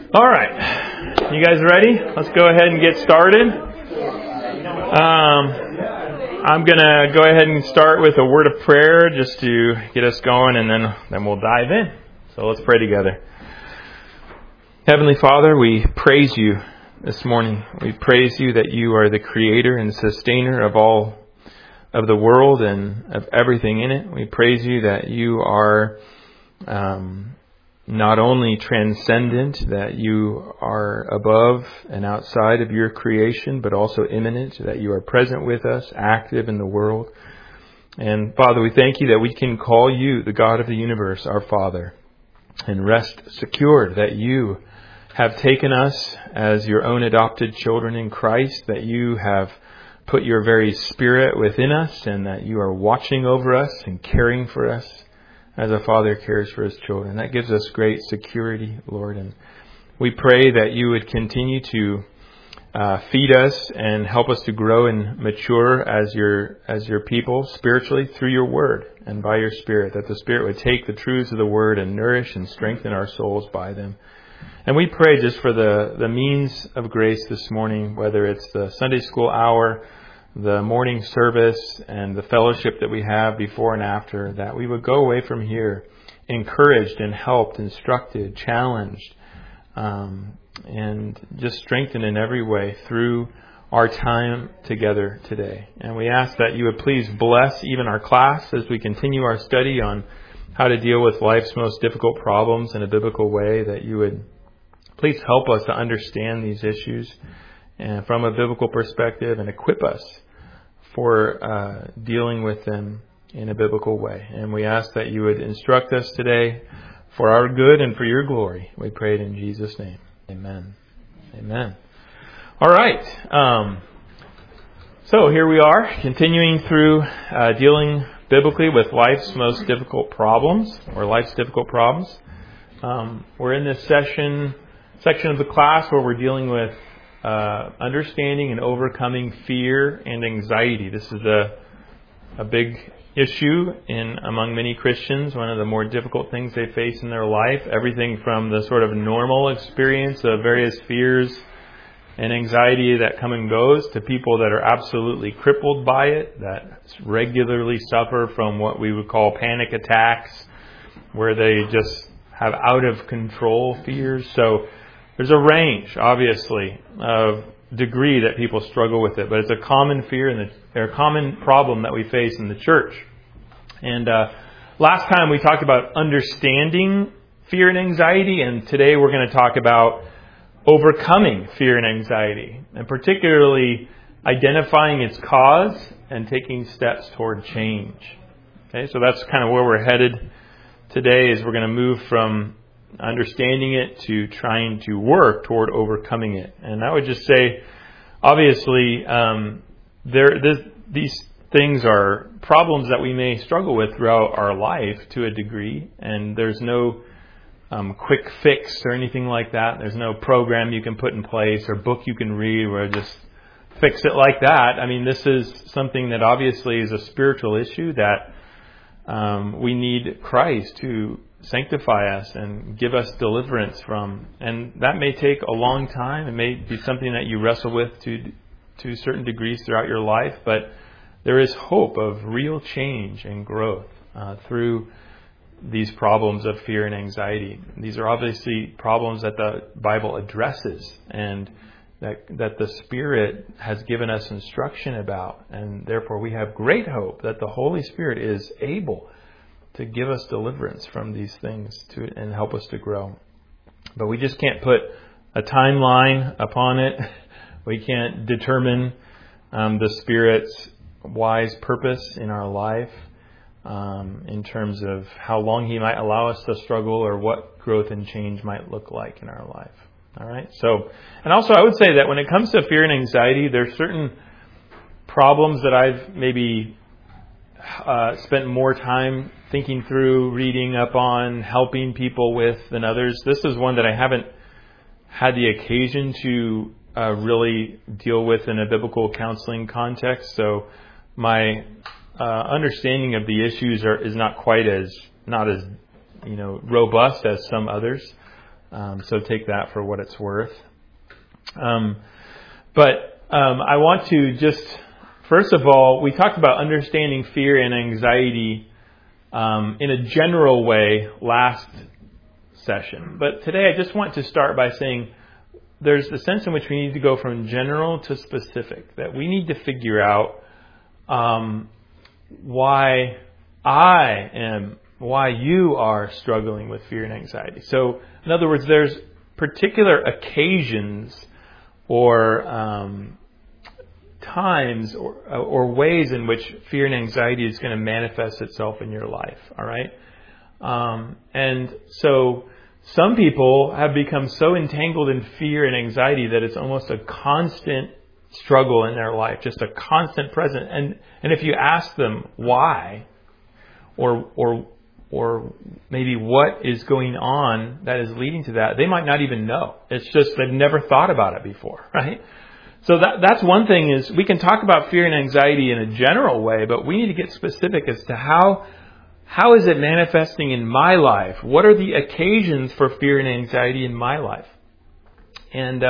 All right. You guys ready? Let's go ahead and get started. I'm going to go ahead and start with a word of prayer just to get us going, and then we'll dive in. So let's pray together. Heavenly Father, we praise you this morning. We praise you that you are the creator and sustainer of all of the world and of everything in it. We praise you that you are not only transcendent, that you are above and outside of your creation, but also immanent, that you are present with us, active in the world. And Father, we thank you that we can call you, the God of the universe, our Father, and rest secured that you have taken us as your own adopted children in Christ, that you have put your very Spirit within us, and that you are watching over us and caring for us as a father cares for his children. That gives us great security, Lord. And we pray that you would continue to feed us and help us to grow and mature as your people spiritually through your word and by your Spirit, that the Spirit would take the truths of the word and nourish and strengthen our souls by them. And we pray just for the means of grace this morning, whether it's the Sunday school hour, the morning service, and the fellowship that we have before and after, that we would go away from here encouraged and helped, instructed, challenged, and just strengthened in every way through our time together today. And we ask that you would please bless even our class as we continue our study on how to deal with life's most difficult problems in a biblical way, that you would please help us to understand these issues and from a biblical perspective, and equip us for dealing with them in a biblical way. And we ask that you would instruct us today for our good and for your glory. We pray it in Jesus' name. Amen. Amen. All right. So here we are, continuing through dealing biblically with life's most difficult problems, or life's difficult problems. We're in this section of the class where we're dealing with understanding and overcoming fear and anxiety. This is a big issue among many Christians, one of the more difficult things they face in their life. Everything from the sort of normal experience of various fears and anxiety that come and goes, to people that are absolutely crippled by it, that regularly suffer from what we would call panic attacks, where they just have out of control fears. So there's a range, obviously, of degree that people struggle with it, but it's a common fear or a common problem that we face in the church. And last time we talked about understanding fear and anxiety, and today we're going to talk about overcoming fear and anxiety, and particularly identifying its cause and taking steps toward change. Okay, so that's kind of where we're headed today, is we're going to move from understanding it to trying to work toward overcoming it. And I would just say, obviously, these things are problems that we may struggle with throughout our life to a degree, and there's no quick fix or anything like that. There's no program you can put in place or book you can read where just fix it like that. I mean, this is something that obviously is a spiritual issue that we need Christ to sanctify us and give us deliverance from. And that may take a long time. It may be something that you wrestle with to certain degrees throughout your life, but there is hope of real change and growth through these problems of fear and anxiety. These are obviously problems that the Bible addresses, and that the Spirit has given us instruction about, and therefore we have great hope that the Holy Spirit is able to give us deliverance from these things and help us to grow. But we just can't put a timeline upon it. We can't determine the Spirit's wise purpose in our life in terms of how long He might allow us to struggle, or what growth and change might look like in our life. All right. So, and also I would say that when it comes to fear and anxiety, there's certain problems that I've maybe spent more time thinking through, reading up on, helping people with than others. This is one that I haven't had the occasion to really deal with in a biblical counseling context. So my understanding of the issues is not as robust as some others. So take that for what it's worth. But I want to just, first of all, we talked about understanding fear and anxiety in a general way last session. But today I just want to start by saying there's the sense in which we need to go from general to specific, that we need to figure out why you are struggling with fear and anxiety. So, in other words, there's particular occasions or times or ways in which fear and anxiety is going to manifest itself in your life. All right, and so some people have become so entangled in fear and anxiety that it's almost a constant struggle in their life, just a constant present. And if you ask them why, or maybe what is going on that is leading to that, they might not even know. It's just they've never thought about it before, right? So that's one thing, is we can talk about fear and anxiety in a general way, but we need to get specific as to how is it manifesting in my life? What are the occasions for fear and anxiety in my life? And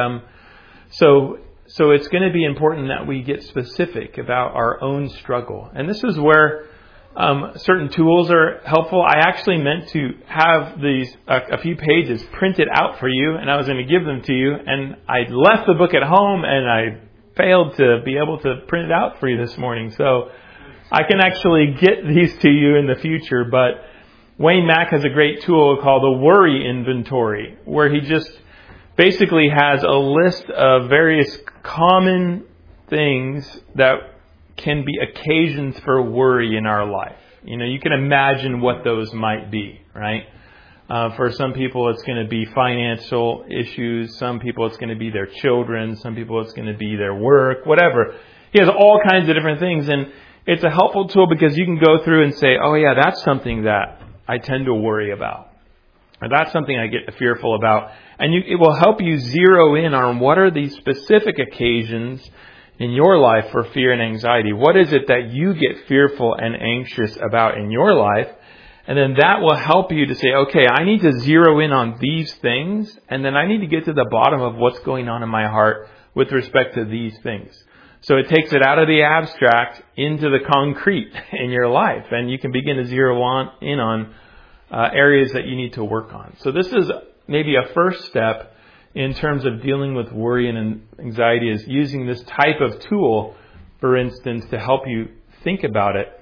so it's going to be important that we get specific about our own struggle. And this is where certain tools are helpful. I actually meant to have these a few pages printed out for you, and I was going to give them to you, and I left the book at home, and I failed to be able to print it out for you this morning. So I can actually get these to you in the future, but Wayne Mack has a great tool called the Worry Inventory, where he just basically has a list of various common things that can be occasions for worry in our life. You know, you can imagine what those might be, right? For some people, it's going to be financial issues. Some people, it's going to be their children. Some people, it's going to be their work, whatever. He has all kinds of different things, and it's a helpful tool because you can go through and say, oh yeah, that's something that I tend to worry about. Or that's something I get fearful about. And it will help you zero in on what are these specific occasions in your life for fear and anxiety. What is it that you get fearful and anxious about in your life? And then that will help you to say, okay, I need to zero in on these things, and then I need to get to the bottom of what's going on in my heart with respect to these things. So it takes it out of the abstract into the concrete in your life, and you can begin to zero in on areas that you need to work on. So this is maybe a first step in terms of dealing with worry and anxiety, is using this type of tool, for instance, to help you think about it.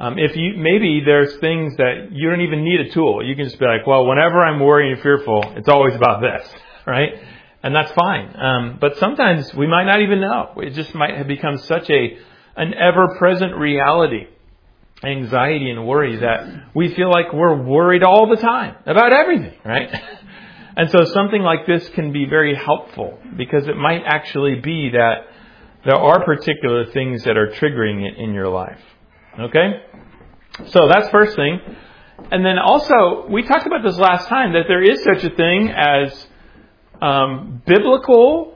Maybe there's things that you don't even need a tool. You can just be like, well, whenever I'm worried and fearful, it's always about this, right? And that's fine. But sometimes we might not even know. It just might have become such an ever-present reality, anxiety and worry, that we feel like we're worried all the time about everything, right? And so something like this can be very helpful, because it might actually be that there are particular things that are triggering it in your life. Okay? So that's first thing. And then also, we talked about this last time, that there is such a thing as biblical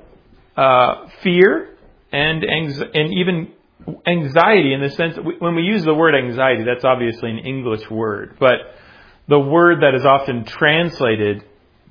fear and even anxiety, in the sense that when we use the word anxiety, that's obviously an English word, but the word that is often translated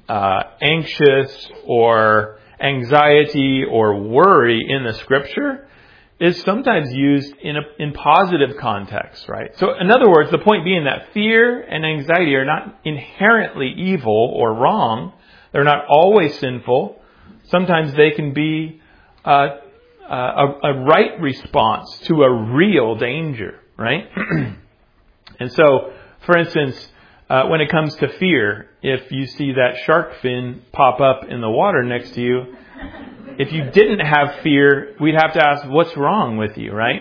anxious or anxiety or worry in the Scripture is sometimes used in positive context, right? So in other words, the point being that fear and anxiety are not inherently evil or wrong. They're not always sinful. Sometimes they can be a right response to a real danger, right? And so, for instance, when it comes to fear, if you see that shark fin pop up in the water next to you, if you didn't have fear, we'd have to ask, what's wrong with you, right?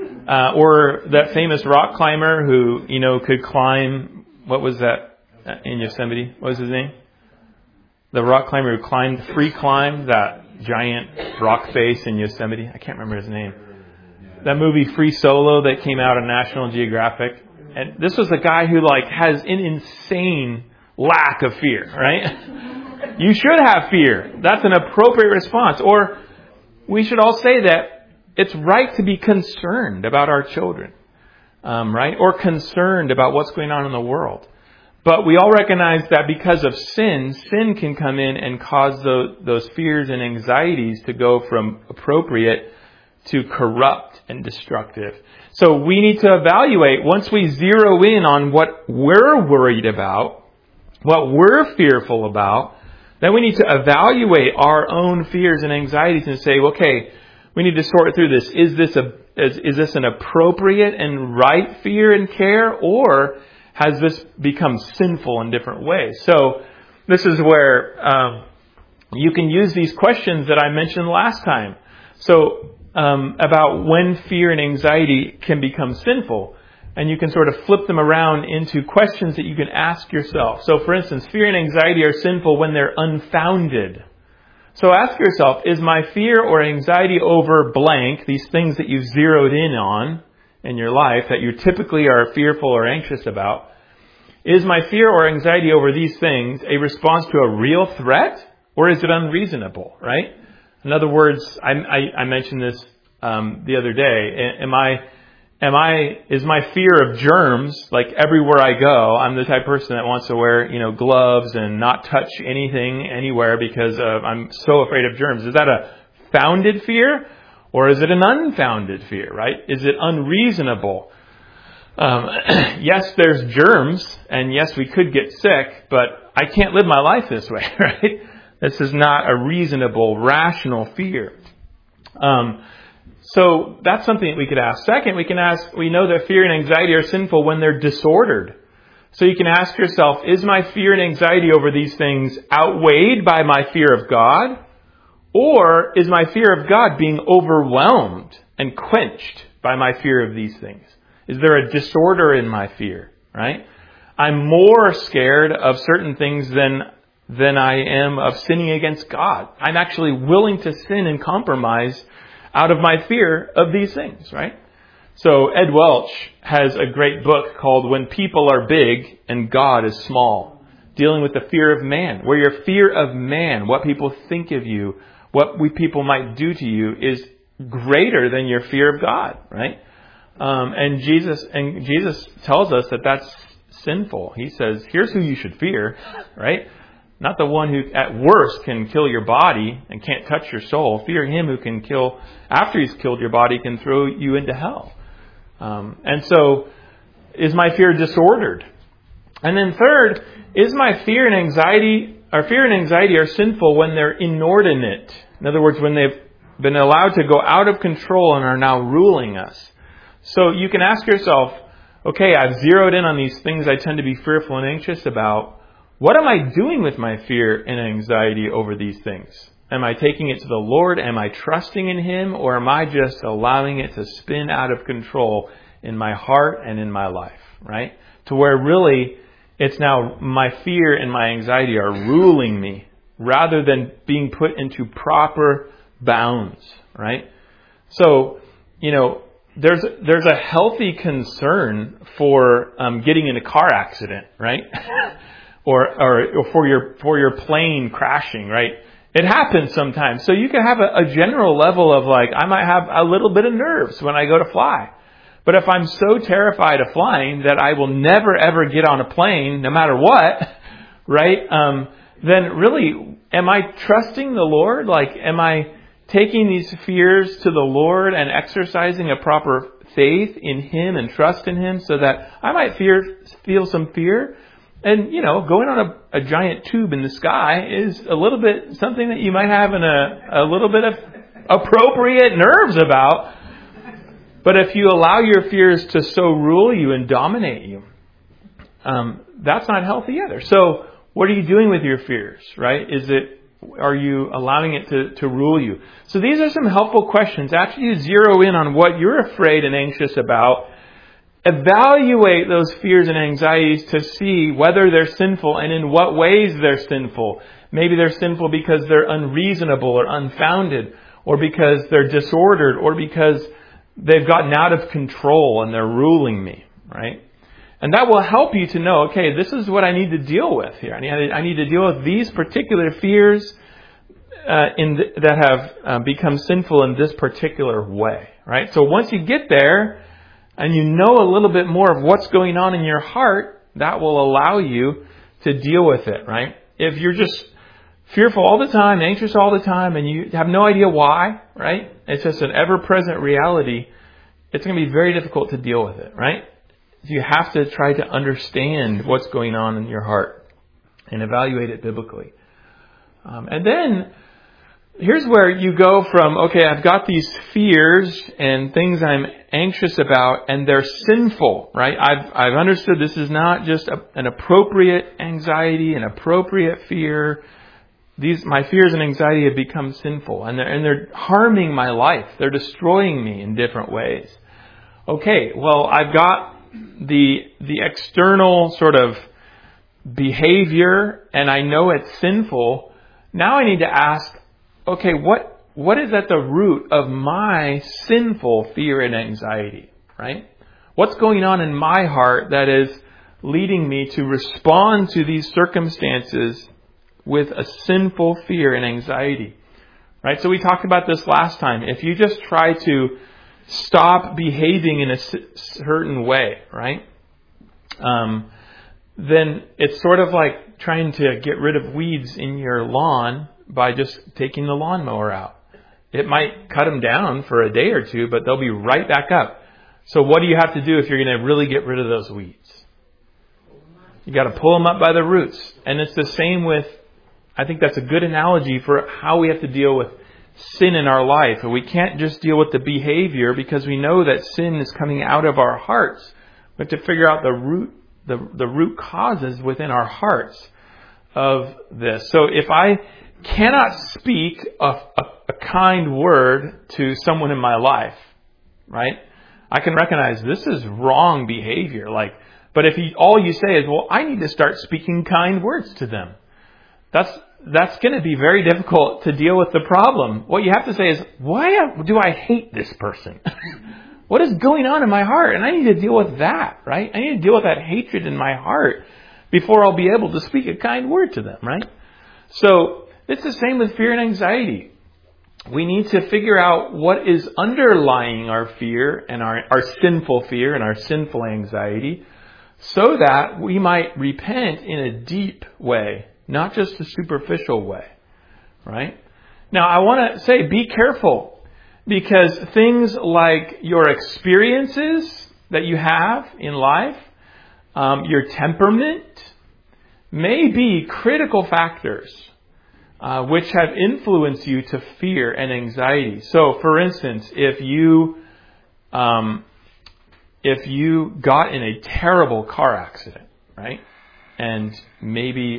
Or that famous rock climber who, could climb, what was that in Yosemite? What was his name? The rock climber who free climbed that giant rock face in Yosemite. I can't remember his name. That movie Free Solo that came out on National Geographic. And this was a guy who has an insane lack of fear, right? You should have fear. That's an appropriate response. Or we should all say that it's right to be concerned about our children, right? Or concerned about what's going on in the world. But we all recognize that because of sin can come in and cause those fears and anxieties to go from appropriate to corrupt and destructive. So we need to evaluate, once we zero in on what we're worried about, what we're fearful about, then we need to evaluate our own fears and anxieties and say, okay, we need to sort through this. Is this an appropriate and right fear and care, or has this become sinful in different ways? So this is where you can use these questions that I mentioned last time. So about when fear and anxiety can become sinful. And you can sort of flip them around into questions that you can ask yourself. So for instance, fear and anxiety are sinful when they're unfounded. So ask yourself, is my fear or anxiety over blank, these things that you've zeroed in on in your life that you typically are fearful or anxious about, is my fear or anxiety over these things a response to a real threat, or is it unreasonable, right? In other words, I mentioned this the other day. Is my fear of germs, like everywhere I go, I'm the type of person that wants to wear, gloves and not touch anything anywhere because I'm so afraid of germs. Is that a founded fear, or is it an unfounded fear, right? Is it unreasonable? Yes, there's germs, and yes, we could get sick, but I can't live my life this way, right? This is not a reasonable, rational fear. So that's something that we could ask. Second, we know that fear and anxiety are sinful when they're disordered. So you can ask yourself, is my fear and anxiety over these things outweighed by my fear of God? Or is my fear of God being overwhelmed and quenched by my fear of these things? Is there a disorder in my fear, right? I'm more scared of certain things than I am of sinning against God. I'm actually willing to sin and compromise out of my fear of these things, right? So Ed Welch has a great book called When People Are Big and God is Small, dealing with the fear of man, where your fear of man, what people think of you, what people might do to you, is greater than your fear of God, right? And Jesus tells us that that's sinful. He says, here's who you should fear, right? Not the one who at worst can kill your body and can't touch your soul. Fear him who can kill, after he's killed your body, can throw you into hell. And so, is my fear disordered? And then third, is my fear and anxiety are sinful when they're inordinate? In other words, when they've been allowed to go out of control and are now ruling us. So you can ask yourself, okay, I've zeroed in on these things I tend to be fearful and anxious about. What am I doing with my fear and anxiety over these things? Am I taking it to the Lord? Am I trusting in Him? Or am I just allowing it to spin out of control in my heart and in my life, right? To where really it's now my fear and my anxiety are ruling me rather than being put into proper bounds, right? So, there's a healthy concern for getting in a car accident, right? or for your plane crashing, right? It happens sometimes. So you can have a general level of I might have a little bit of nerves when I go to fly. But if I'm so terrified of flying that I will never ever get on a plane, no matter what, right? Then really, am I trusting the Lord? Am I taking these fears to the Lord and exercising a proper faith in Him and trust in Him so that I might feel some fear? And, going on a giant tube in the sky is a little bit something that you might have a little bit of appropriate nerves about. But if you allow your fears to so rule you and dominate you, that's not healthy either. So what are you doing with your fears, right? Are you allowing it to rule you? So these are some helpful questions. After you zero in on what you're afraid and anxious about, evaluate those fears and anxieties to see whether they're sinful and in what ways they're sinful. Maybe they're sinful because they're unreasonable or unfounded, or because they're disordered, or because they've gotten out of control and they're ruling me, right? And that will help you to know, okay, this is what I need to deal with here. I need to deal with these particular fears that have become sinful in this particular way, right? So once you get there, and you know a little bit more of what's going on in your heart, that will allow you to deal with it, right? If you're just fearful all the time, anxious all the time, and you have no idea why, right? It's just an ever-present reality. It's going to be very difficult to deal with it, right? You have to try to understand what's going on in your heart and evaluate it biblically. And then here's where you go from, okay, I've got these fears and things I'm anxious about, and they're sinful, right? I've understood this is not just an appropriate anxiety, an appropriate fear. My fears and anxiety have become sinful, and they're harming my life. They're destroying me in different ways. Okay, well, I've got the external sort of behavior, and I know it's sinful. Now I need to ask, okay, what is at the root of my sinful fear and anxiety, right? What's going on in my heart that is leading me to respond to these circumstances with a sinful fear and anxiety, right? So we talked about this last time. If you just try to stop behaving in a certain way, right? Then it's sort of like trying to get rid of weeds in your lawn by just taking the lawnmower out. It might cut them down for a day or two, but they'll be right back up. So what do you have to do if you're going to really get rid of those weeds? You got to pull them up by the roots. And it's the same with, I think that's a good analogy for how we have to deal with sin in our life. And we can't just deal with the behavior because we know that sin is coming out of our hearts. We have to figure out the root causes within our hearts of this. So if I cannot speak a kind word to someone in my life, right? I can recognize this is wrong behavior. But if all you say is, well, I need to start speaking kind words to them. That's going to be very difficult to deal with the problem. What you have to say is, why do I hate this person? What is going on in my heart? And I need to deal with that, right? I need to deal with that hatred in my heart before I'll be able to speak a kind word to them, right? So it's the same with fear and anxiety. We need to figure out what is underlying our fear and our sinful fear and our sinful anxiety so that we might repent in a deep way, not just a superficial way, right? Now, I want to say, be careful, because things like your experiences that you have in life, your temperament, may be critical factors which have influenced you to fear and anxiety. So, for instance, if you got in a terrible car accident, right? And maybe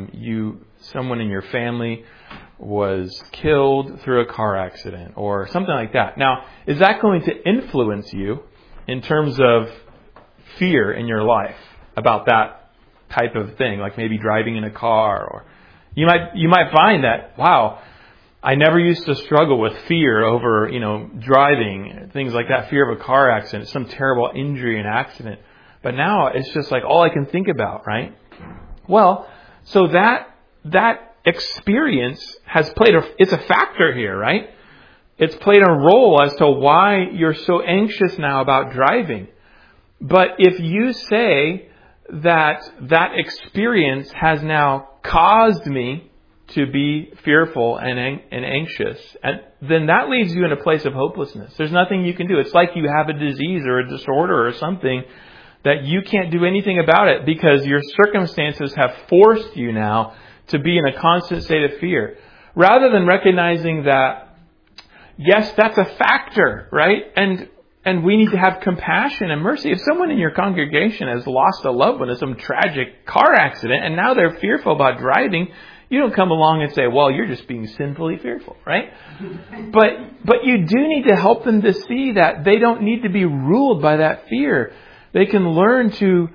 someone in your family was killed through a car accident or something like that. Now, is that going to influence you in terms of fear in your life about that type of thing, like maybe driving in a car? Or you might find that, wow, I never used to struggle with fear over, driving, things like that, fear of a car accident, some terrible injury and accident. But now it's just like all I can think about, right? Well, so that experience has it's a factor here, right? It's played a role as to why you're so anxious now about driving. But if you say that experience has now caused me to be fearful and anxious, and then that leaves you in a place of hopelessness. There's nothing you can do. It's like you have a disease or a disorder or something that you can't do anything about it because your circumstances have forced you now to be in a constant state of fear. Rather than recognizing that, yes, that's a factor, right? And we need to have compassion and mercy. If someone in your congregation has lost a loved one in some tragic car accident and now they're fearful about driving, you don't come along and say, well, you're just being sinfully fearful, right? But you do need to help them to see that they don't need to be ruled by that fear. They can learn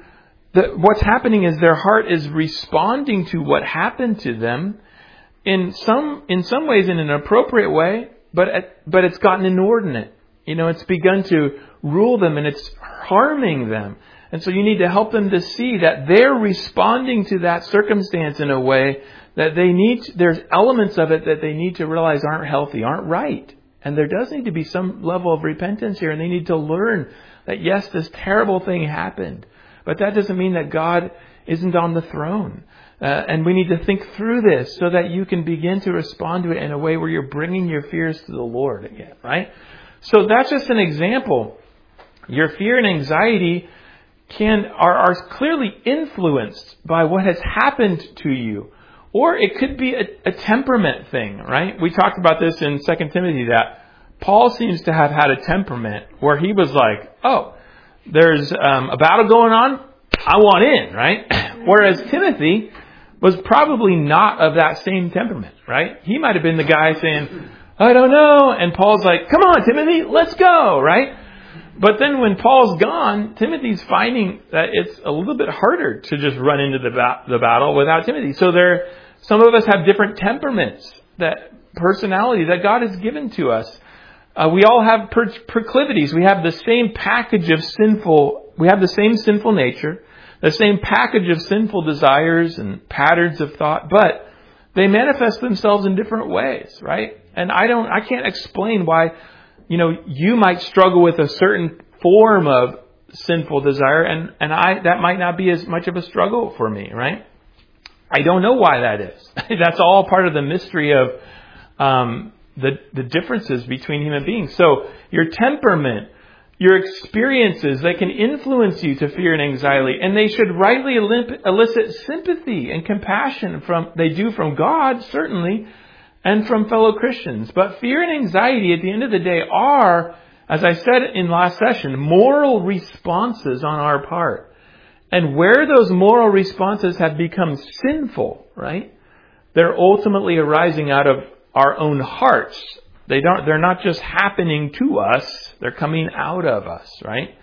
what's happening is their heart is responding to what happened to them in some ways in an appropriate way, but it's gotten inordinate. It's begun to rule them and it's harming them. And so you need to help them to see that they're responding to that circumstance in a way that there's elements of it that they need to realize aren't healthy, aren't right. And there does need to be some level of repentance here, and they need to learn that, yes, this terrible thing happened, But that doesn't mean that God isn't on the throne. And we need to think through this so that you can begin to respond to it in a way where you're bringing your fears to the Lord again, right? So that's just an example. Your fear and anxiety are clearly influenced by what has happened to you. Or it could be a temperament thing, right? We talked about this in 2 Timothy that Paul seems to have had a temperament where he was like, oh, there's a battle going on, I want in, right? Whereas Timothy was probably not of that same temperament, right? He might have been the guy saying, I don't know. And Paul's like, come on, Timothy, let's go, right? But then when Paul's gone, Timothy's finding that it's a little bit harder to just run into the battle without Timothy. So some of us have different temperaments, personality that God has given to us. We all have proclivities. We have the same package of we have the same sinful nature, the same package of sinful desires and patterns of thought, but they manifest themselves in different ways, right? And I can't explain why, you might struggle with a certain form of sinful desire and that might not be as much of a struggle for me, right? I don't know why that is. That's all part of the mystery of the differences between human beings. So your temperament, your experiences, they can influence you to fear and anxiety, and they should rightly elicit sympathy and compassion from God, certainly, and from fellow Christians. But fear and anxiety at the end of the day are, as I said in last session, moral responses on our part. And where those moral responses have become sinful, right? They're ultimately arising out of our own hearts. They're not just happening to us, they're coming out of us, right?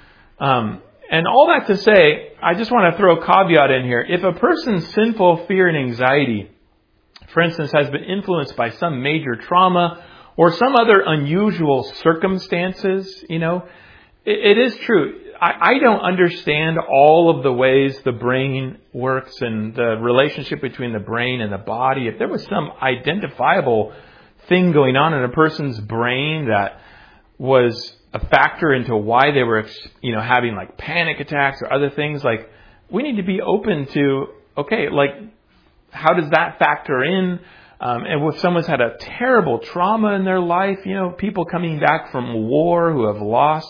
And all that to say, I just want to throw a caveat in here. If a person's sinful fear and anxiety, for instance, has been influenced by some major trauma or some other unusual circumstances, it is true. I don't understand all of the ways the brain works and the relationship between the brain and the body. If there was some identifiable thing going on in a person's brain that was a factor into why they were, having like panic attacks or other things, like we need to be open to, okay, like how does that factor in? And if someone's had a terrible trauma in their life, people coming back from war who have lost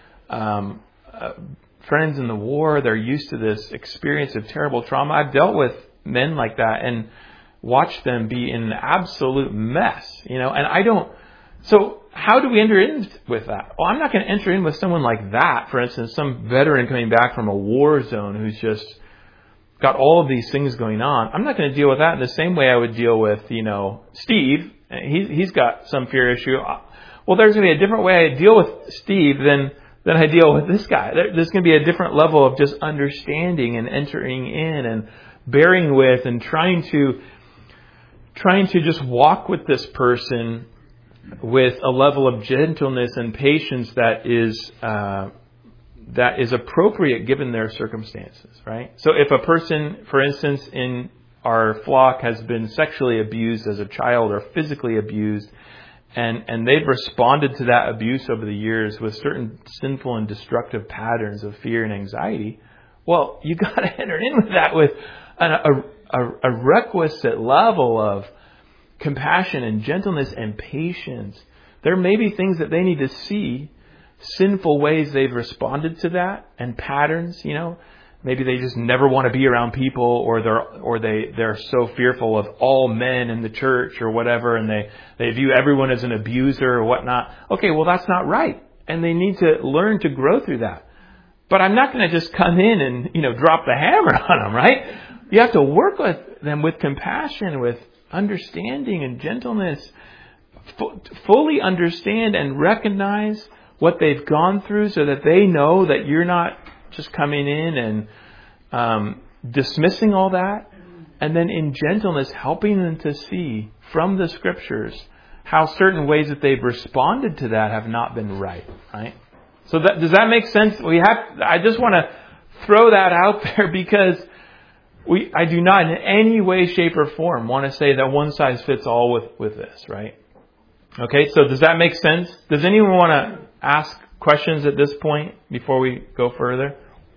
friends in the war, they're used to this experience of terrible trauma. I've dealt with men like that and watched them be in an absolute mess, and so how do we enter in with that? Well, I'm not going to enter in with someone like that, for instance, some veteran coming back from a war zone who's just got all of these things going on. I'm not going to deal with that in the same way I would deal with, Steve. He's got some fear issue. Well, there's going to be a different way I deal with Steve than I deal with this guy. There's going to be a different level of just understanding and entering in and bearing with and trying to just walk with this person with a level of gentleness and patience that is appropriate given their circumstances, right? So if a person, for instance, in our flock has been sexually abused as a child or physically abused, and they've responded to that abuse over the years with certain sinful and destructive patterns of fear and anxiety, well, you got to enter in with that with a requisite level of compassion and gentleness and patience. There may be things that they need to see, sinful ways they've responded to that and patterns, Maybe they just never want to be around people, or they're so fearful of all men in the church or whatever, and they view everyone as an abuser or whatnot. Okay, well that's not right, and they need to learn to grow through that. But I'm not going to just come in and drop the hammer on them, right? You have to work with them with compassion, with understanding and gentleness, fully understand and recognize what they've gone through, so that they know that you're not just coming in and dismissing all that, and then in gentleness helping them to see from the Scriptures how certain ways that they've responded to that have not been right. So does that make sense? I just want to throw that out there, because I do not in any way, shape, or form want to say that one size fits all with this, right? Okay, so does that make sense? Does anyone want to ask questions at this point before we go further?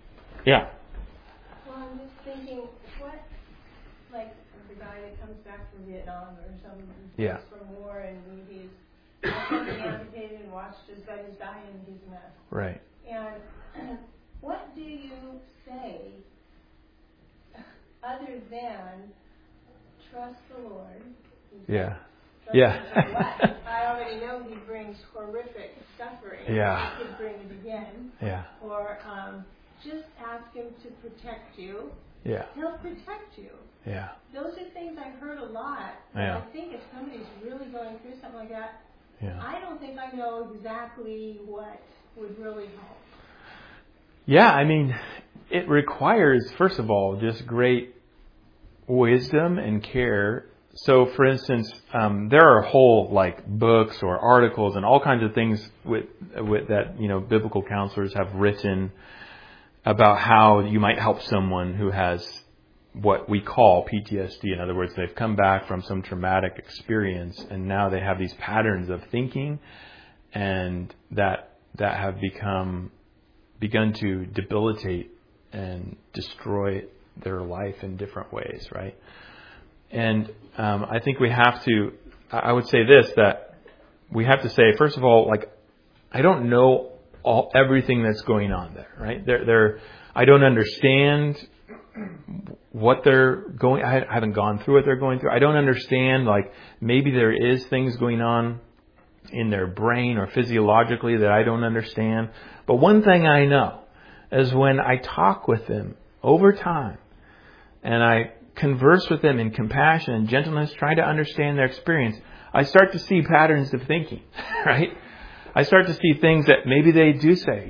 Yeah. Well, I'm just thinking, what, like the guy that comes back from Vietnam or something from war, and he's amputated and watched his buddies die, and he's a mess. Right. And what do you say other than trust the Lord? Yeah. Trust what? I already know He brings horrific suffering. Yeah. He could bring it again. Yeah. Or just ask Him to protect you. Yeah. He'll protect you. Yeah. Those are things I've heard a lot. Yeah. I think if somebody's really going through something like that, Yeah. I don't think I know exactly what would really help. Yeah, I mean, it requires, first of all, just great wisdom and care. So, for instance, there are whole books or articles and all kinds of things with that biblical counselors have written about how you might help someone who has what we call PTSD. In other words, they've come back from some traumatic experience and now they have these patterns of thinking and that have begun to debilitate and destroy their life in different ways, right? And I think we have to, I would say this, that we have to say, first of all, I don't know everything that's going on there, right? I don't understand what they're going, I haven't gone through what they're going through. I don't understand, maybe there is things going on in their brain or physiologically that I don't understand. But one thing I know is when I talk with them over time and I converse with them in compassion and gentleness, trying to understand their experience, I start to see patterns of thinking, right? I start to see things that maybe they do say,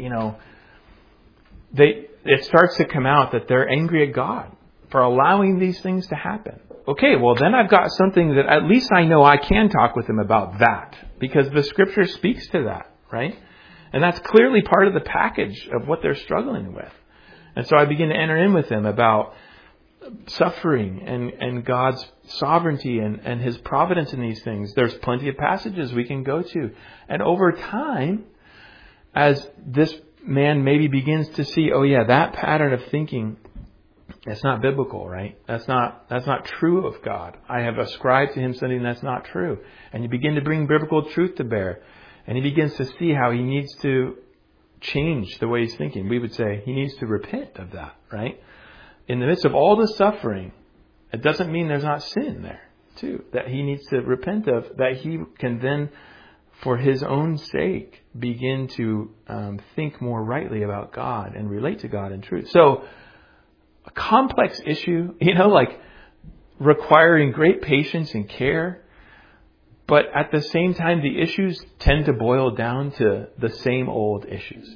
it starts to come out that they're angry at God for allowing these things to happen. Okay, well then I've got something that at least I know I can talk with them about that because the Scripture speaks to that, right? And that's clearly part of the package of what they're struggling with. And so I begin to enter in with them about suffering and God's sovereignty and His providence in these things. There's plenty of passages we can go to. And over time, as this man maybe begins to see, oh yeah, that pattern of thinking, it's not biblical, right? That's not true of God. I have ascribed to Him something that's not true. And you begin to bring biblical truth to bear. And he begins to see how he needs to change the way he's thinking. We would say he needs to repent of that, right? In the midst of all the suffering, it doesn't mean there's not sin there, too, that he needs to repent of, that he can then, for his own sake, begin to think more rightly about God and relate to God in truth. So, a complex issue, requiring great patience and care. But at the same time, the issues tend to boil down to the same old issues,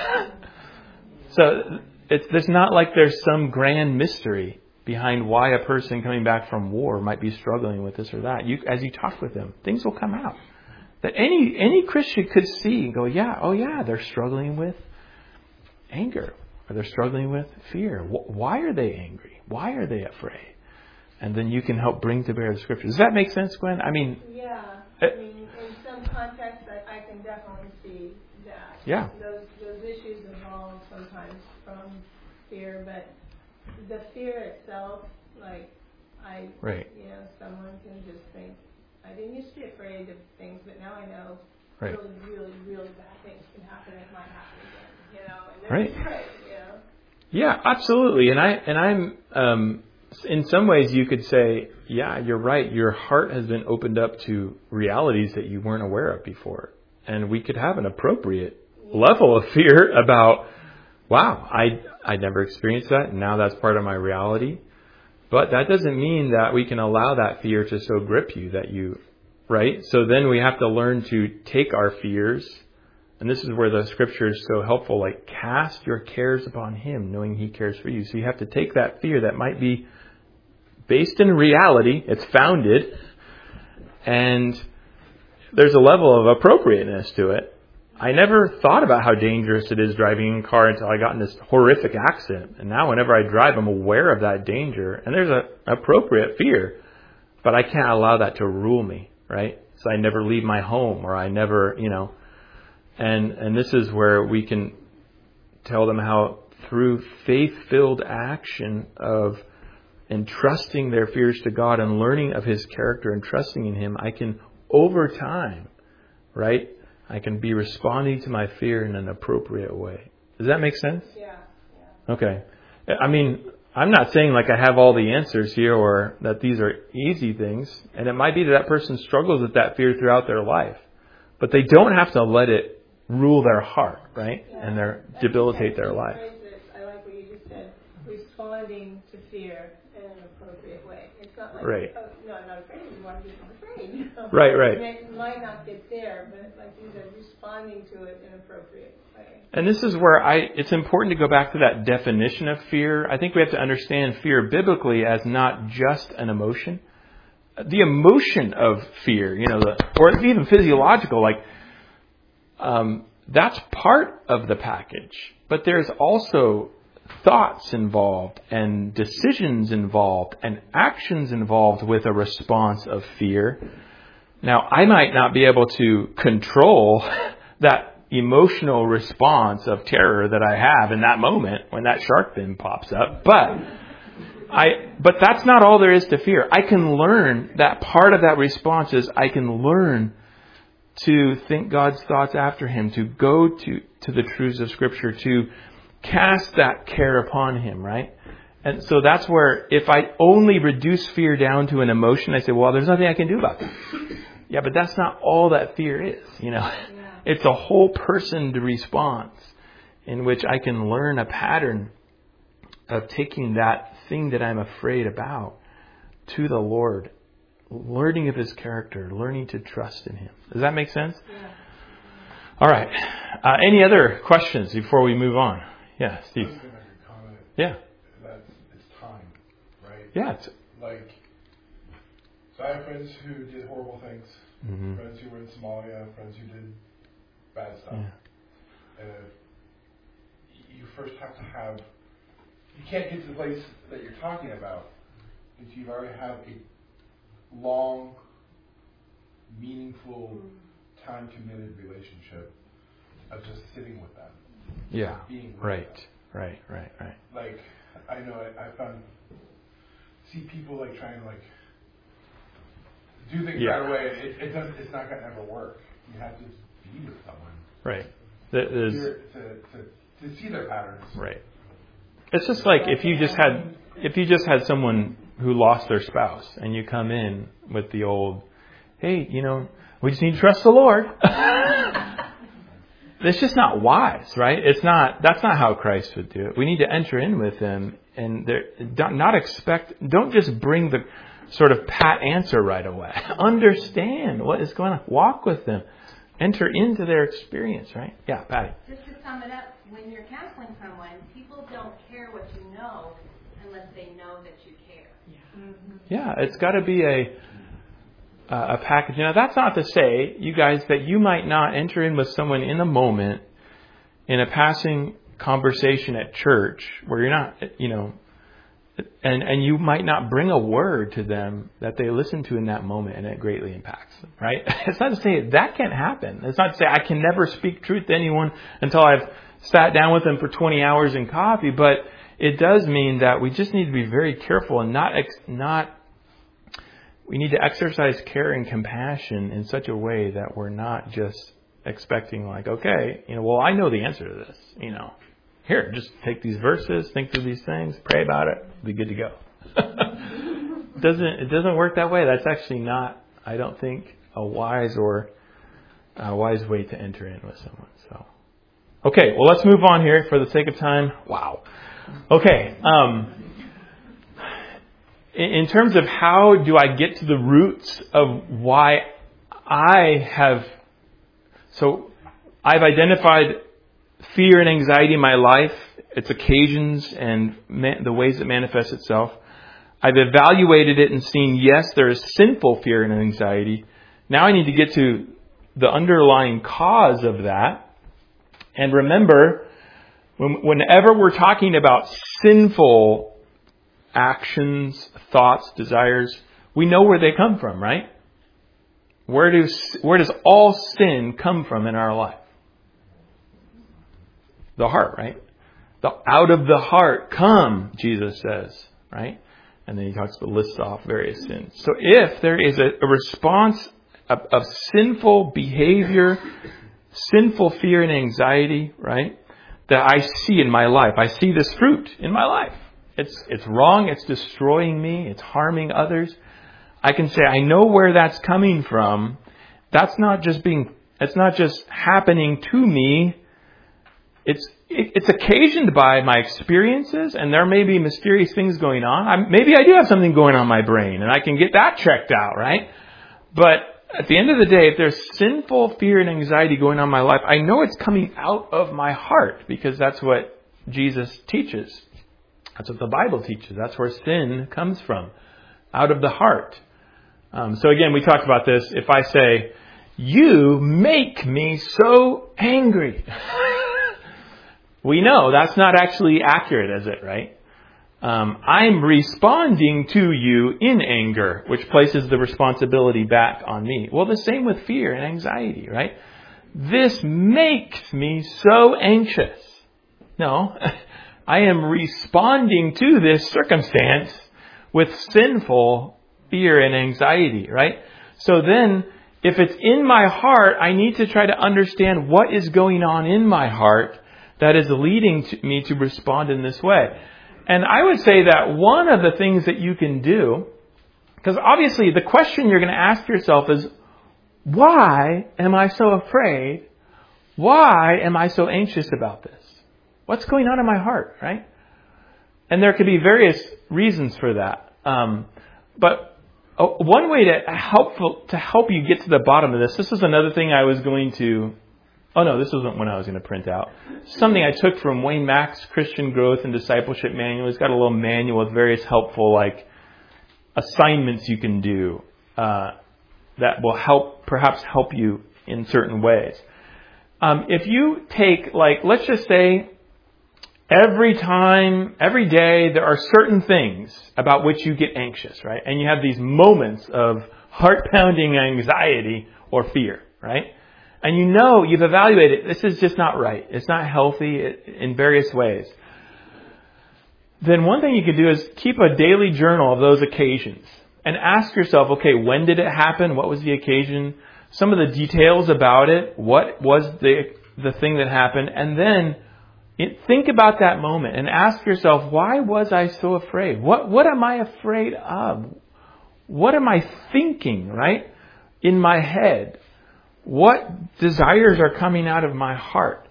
So it's not like there's some grand mystery behind why a person coming back from war might be struggling with this or that. As you talk with them, things will come out that any Christian could see and go, they're struggling with anger, or they're struggling with fear. Why are they angry? Why are they afraid? And then you can help bring to bear the Scripture. Does that make sense, Gwen? Yeah. In some context, I can definitely see that. Yeah. Those issues evolve sometimes from fear, but the fear itself, someone can just think, I didn't used to be afraid of things, but now I know really, really, really bad things can happen. It might happen again, and then it's great, Yeah, absolutely. And I'm in some ways you could say, yeah, you're right. Your heart has been opened up to realities that you weren't aware of before. And we could have an appropriate level of fear about, wow, I never experienced that, and now that's part of my reality. But that doesn't mean that we can allow that fear to so grip you that right? So then we have to learn to take our fears, and this is where the Scripture is so helpful, cast your cares upon Him, knowing He cares for you. So you have to take that fear that might be based in reality, it's founded, and there's a level of appropriateness to it. I never thought about how dangerous it is driving a car until I got in this horrific accident. And now whenever I drive, I'm aware of that danger. And there's an appropriate fear. But I can't allow that to rule me, right? So I never leave my home, or I never, And this is where we can tell them how through faith-filled action of entrusting their fears to God and learning of His character and trusting in Him, I can, over time, right, I can be responding to my fear in an appropriate way. Does that make sense? Yeah. Okay. I mean, I'm not saying like I have all the answers here or that these are easy things. And it might be that person struggles with that fear throughout their life. But they don't have to let it rule their heart, right? Yeah. And debilitate their life. I like what you just said. Responding to fear in an appropriate way. It's not like, right. Oh, no, I'm not afraid. You want to be afraid. You know? Right. It might not get there, but like you said, responding to it in an appropriate way. And this is where it's important to go back to that definition of fear. I think we have to understand fear biblically as not just an emotion. The emotion of fear, or it's even physiological, that's part of the package. But there's also thoughts involved and decisions involved and actions involved with a response of fear. Now, I might not be able to control that emotional response of terror that I have in that moment when that shark fin pops up, but that's not all there is to fear. I can learn that part of that response is I can learn to think God's thoughts after Him, to go to the truths of Scripture, to cast that care upon Him, right? And so that's where if I only reduce fear down to an emotion, I say, well, there's nothing I can do about that. Yeah, but that's not all that fear is, Yeah. It's a whole personed response in which I can learn a pattern of taking that thing that I'm afraid about to the Lord, learning of His character, learning to trust in Him. Does that make sense? Yeah. All right. Any other questions before we move on? Yeah, Steve. I was going to make a comment. Yeah. It's time, right? Yeah. So I have friends who did horrible things, mm-hmm. friends who were in Somalia, friends who did bad stuff. Yeah. And you first have to have, you can't get to the place that you're talking about until you already have a long, meaningful, time-committed relationship of just sitting with them. Yeah. Being with Right. them. Right. I know I see people trying to do things right away. It's not going to ever work. You have to be with someone. Right. To see their patterns. Right. It's just like if you just had someone who lost their spouse and you come in with the old, hey, we just need to trust the Lord. It's just not wise, right? That's not how Christ would do it. We need to enter in with Him and don't just bring the sort of pat answer right away. Understand what is going on. Walk with them. Enter into their experience, right? Yeah, Patty. Just to sum it up, when you're counseling someone, people don't care what you know unless they know that you care. Yeah, mm-hmm. Yeah, it's got to be a package. Now, that's not to say, you guys, that you might not enter in with someone in a moment, in a passing conversation at church, where you're not, and you might not bring a word to them that they listen to in that moment, and it greatly impacts them, right? It's not to say that can't happen. It's not to say I can never speak truth to anyone until I've sat down with them for 20 hours in coffee, but it does mean that we just need to be very careful and we need to exercise care and compassion in such a way that we're not just expecting okay, well, I know the answer to this, Here, just take these verses, think through these things, pray about it, be good to go. It doesn't work that way. That's actually not, I don't think, a wise way to enter in with someone. So, okay, well, let's move on here for the sake of time. Wow. Okay. In terms of how do I get to the roots of why I've identified fear and anxiety in my life, its occasions and the ways it manifests itself. I've evaluated it and seen, yes, there is sinful fear and anxiety. Now I need to get to the underlying cause of that. And remember, whenever we're talking about sinful actions, thoughts, desires, we know where they come from, right? Where does all sin come from in our life? The heart, right? Out of the heart come, Jesus says, right? And then he lists off various sins. So if there is a response of sinful behavior, sinful fear and anxiety, right, that I see in my life, I see this fruit in my life. It's wrong, it's destroying me, it's harming others. I can say, I know where that's coming from. It's not just happening to me. It's occasioned by my experiences, and there may be mysterious things going on. Maybe I do have something going on in my brain, and I can get that checked out, right? But at the end of the day, if there's sinful fear and anxiety going on in my life, I know it's coming out of my heart, because that's what Jesus teaches. That's what the Bible teaches. That's where sin comes from, out of the heart. So again, we talked about this. If I say, you make me so angry, we know that's not actually accurate, is it, right? I'm responding to you in anger, which places the responsibility back on me. Well, the same with fear and anxiety, right? This makes me so anxious. No, I am responding to this circumstance with sinful fear and anxiety, right? So then, if it's in my heart, I need to try to understand what is going on in my heart that is leading me to respond in this way. And I would say that one of the things that you can do, because obviously the question you're going to ask yourself is, why am I so afraid? Why am I so anxious about this? What's going on in my heart, right? And there could be various reasons for that. But one way to help you get to the bottom of this is another thing I was going to... Oh no, this wasn't one I was going to print out. Something I took from Wayne Mack's Christian Growth and Discipleship Manual. He's got a little manual with various helpful assignments you can do that will perhaps help you in certain ways. If you take, let's just say, every day, there are certain things about which you get anxious, right? And you have these moments of heart-pounding anxiety or fear, right? And you've evaluated, this is just not right. It's not healthy in various ways. Then one thing you can do is keep a daily journal of those occasions. And ask yourself, okay, when did it happen? What was the occasion? Some of the details about it. What was the thing that happened? And then think about that moment and ask yourself, why was I so afraid? What am I afraid of? What am I thinking, right? In my head. What desires are coming out of my heart?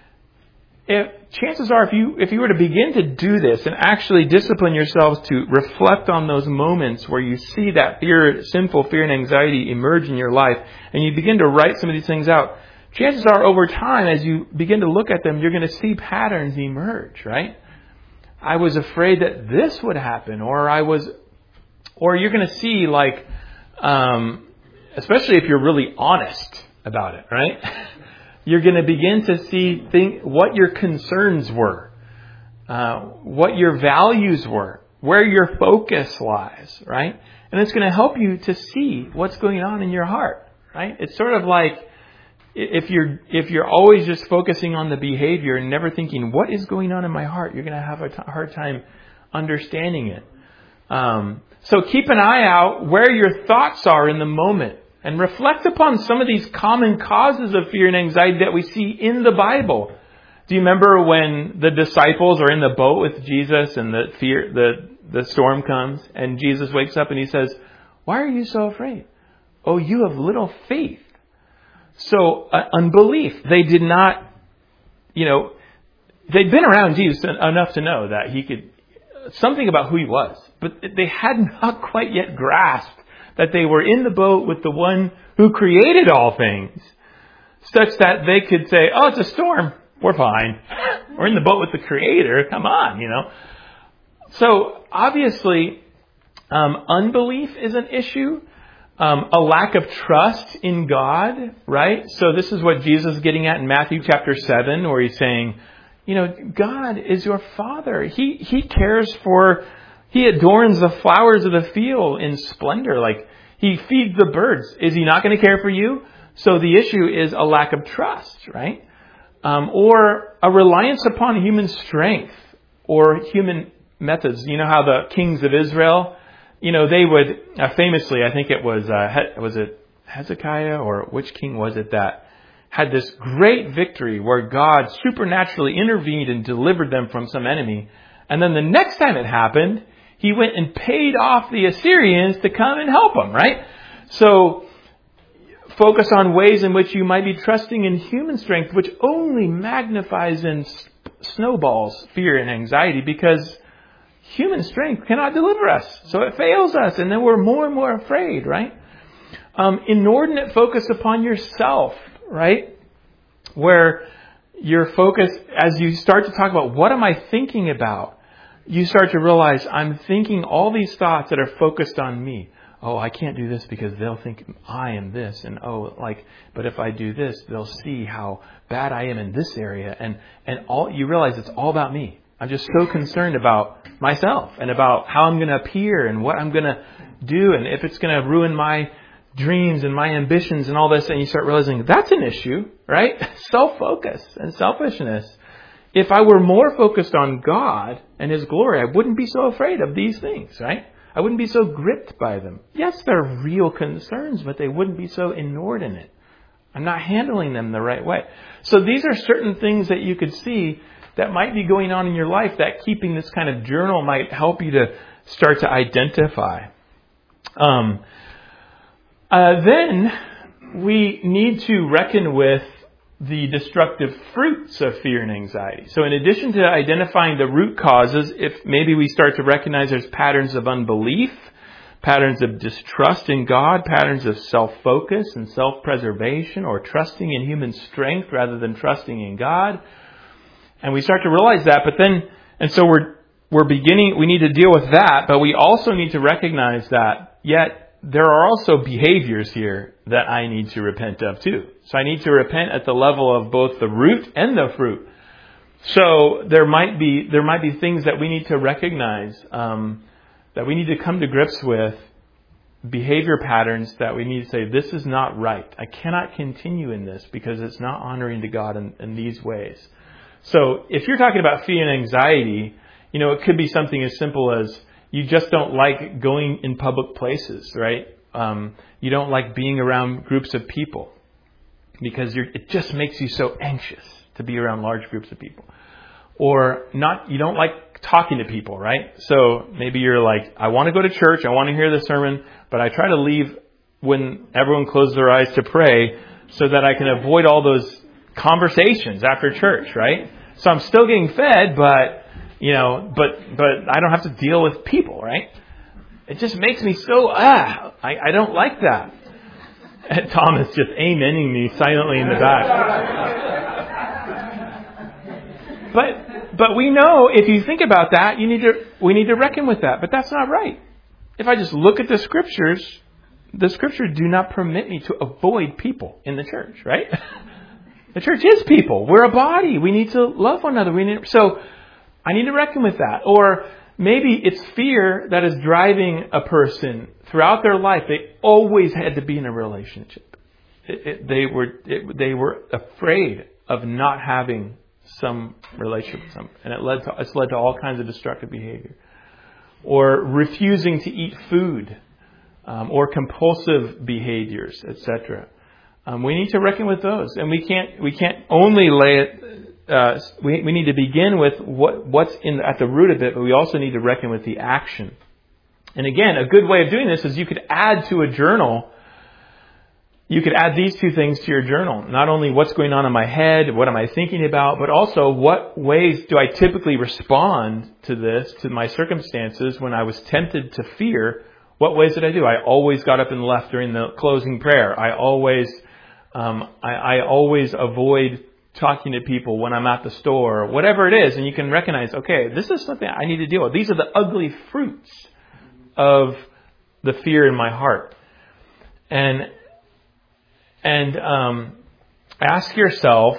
Chances are, if you were to begin to do this and actually discipline yourselves to reflect on those moments where you see that sinful fear and anxiety emerge in your life, and you begin to write some of these things out, chances are over time, as you begin to look at them, you're going to see patterns emerge, right? I was afraid that this would happen, or you're going to see especially if you're really honest about it, right? You're going to begin to think what your concerns were, what your values were, where your focus lies, right? And it's going to help you to see what's going on in your heart, right? It's sort of like if you're always just focusing on the behavior and never thinking what is going on in my heart, you're going to have a hard time understanding it. So keep an eye out where your thoughts are in the moment. And reflect upon some of these common causes of fear and anxiety that we see in the Bible. Do you remember when the disciples are in the boat with Jesus and the storm comes and Jesus wakes up and he says, "Why are you so afraid? Oh, you have little faith." So unbelief. They did not, they'd been around Jesus enough to know that he could, something about who he was, but they had not quite yet grasped that they were in the boat with the one who created all things, such that they could say, "Oh, it's a storm. We're fine. We're in the boat with the Creator. Come on, So obviously, unbelief is an issue. A lack of trust in God, right? So this is what Jesus is getting at in Matthew chapter 7, where he's saying, God is your Father. He cares for... He adorns the flowers of the field in splendor. He feeds the birds. Is he not going to care for you? So the issue is a lack of trust, right? or a reliance upon human strength or human methods. You know how the kings of Israel, they would famously, I think it was it Hezekiah, or which king was it that had this great victory where God supernaturally intervened and delivered them from some enemy. And then the next time it happened, he went and paid off the Assyrians to come and help him, right? So focus on ways in which you might be trusting in human strength, which only magnifies and snowballs fear and anxiety, because human strength cannot deliver us. So it fails us, and then we're more and more afraid, right? Inordinate focus upon yourself, right? Where your focus, as you start to talk about what am I thinking about, you start to realize I'm thinking all these thoughts that are focused on me. Oh, I can't do this because they'll think I am this. And but if I do this, they'll see how bad I am in this area. And all you realize it's all about me. I'm just so concerned about myself and about how I'm going to appear and what I'm going to do and if it's going to ruin my dreams and my ambitions and all this. And you start realizing that's an issue, right? Self-focus and selfishness. If I were more focused on God and His glory, I wouldn't be so afraid of these things, right? I wouldn't be so gripped by them. Yes, they're real concerns, but they wouldn't be so inordinate. I'm not handling them the right way. So these are certain things that you could see that might be going on in your life that keeping this kind of journal might help you to start to identify. Then we need to reckon with the destructive fruits of fear and anxiety. So in addition to identifying the root causes, if maybe we start to recognize there's patterns of unbelief, patterns of distrust in God, patterns of self-focus and self-preservation, or trusting in human strength rather than trusting in God. And we start to realize that, so we need to deal with that, but we also need to recognize that yet there are also behaviors here that I need to repent of too. So I need to repent at the level of both the root and the fruit. So there might be things that we need to recognize, that we need to come to grips with, behavior patterns that we need to say, this is not right. I cannot continue in this because it's not honoring to God in these ways. So if you're talking about fear and anxiety, it could be something as simple as you just don't like going in public places, right? You don't like being around groups of people because it just makes you so anxious to be around large groups of people. Or you don't like talking to people, right? So maybe you're like, I want to go to church, I want to hear the sermon, but I try to leave when everyone closes their eyes to pray so that I can avoid all those conversations after church, right? So I'm still getting fed, but I don't have to deal with people, right? It just makes me so, I don't like that. And Tom is just amening me silently in the back. But we know if you think about that, we need to reckon with that. But that's not right. If I just look at the scriptures do not permit me to avoid people in the church, right? The church is people. We're a body. We need to love one another. So I need to reckon with that. Or maybe it's fear that is driving a person throughout their life. They always had to be in a relationship. They were afraid of not having some relationship with someone, and it's led to all kinds of destructive behavior. Or refusing to eat food, or compulsive behaviors, etc. We need to reckon with those, and we can't only lay it. We need to begin with what's at the root of it, but we also need to reckon with the action. And again, a good way of doing this is you could add to a journal. You could add these two things to your journal. Not only what's going on in my head, what am I thinking about, but also what ways do I typically respond to this, to my circumstances when I was tempted to fear. What ways did I do? I always got up and left during the closing prayer. I always avoid talking to people when I'm at the store, or whatever it is. And you can recognize, okay, this is something I need to deal with. These are the ugly fruits of the fear in my heart. And ask yourself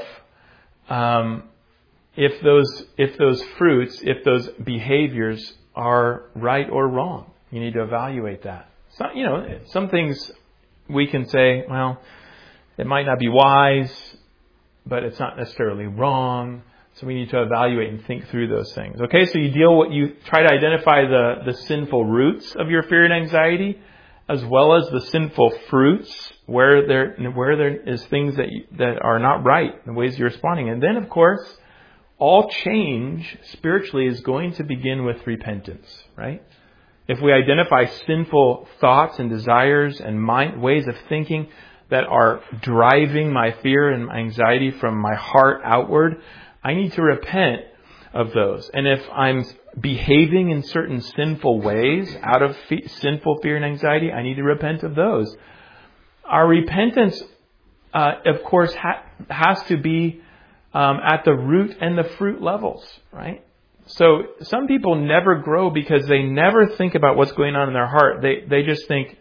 if those fruits, if those behaviors are right or wrong. You need to evaluate that. Some things we can say, well, it might not be wise. but it's not necessarily wrong. So we need to evaluate and think through those things. Okay, so you try to identify the sinful roots of your fear and anxiety, as well as the sinful fruits, where there is things that are not right, the ways you're responding. And then, of course, all change spiritually is going to begin with repentance, right? If we identify sinful thoughts and desires and ways of thinking that are driving my fear and my anxiety from my heart outward, I need to repent of those. And if I'm behaving in certain sinful ways out of sinful fear and anxiety, I need to repent of those. Our repentance, of course, has to be at the root and the fruit levels, right? So some people never grow because they never think about what's going on in their heart. They just think,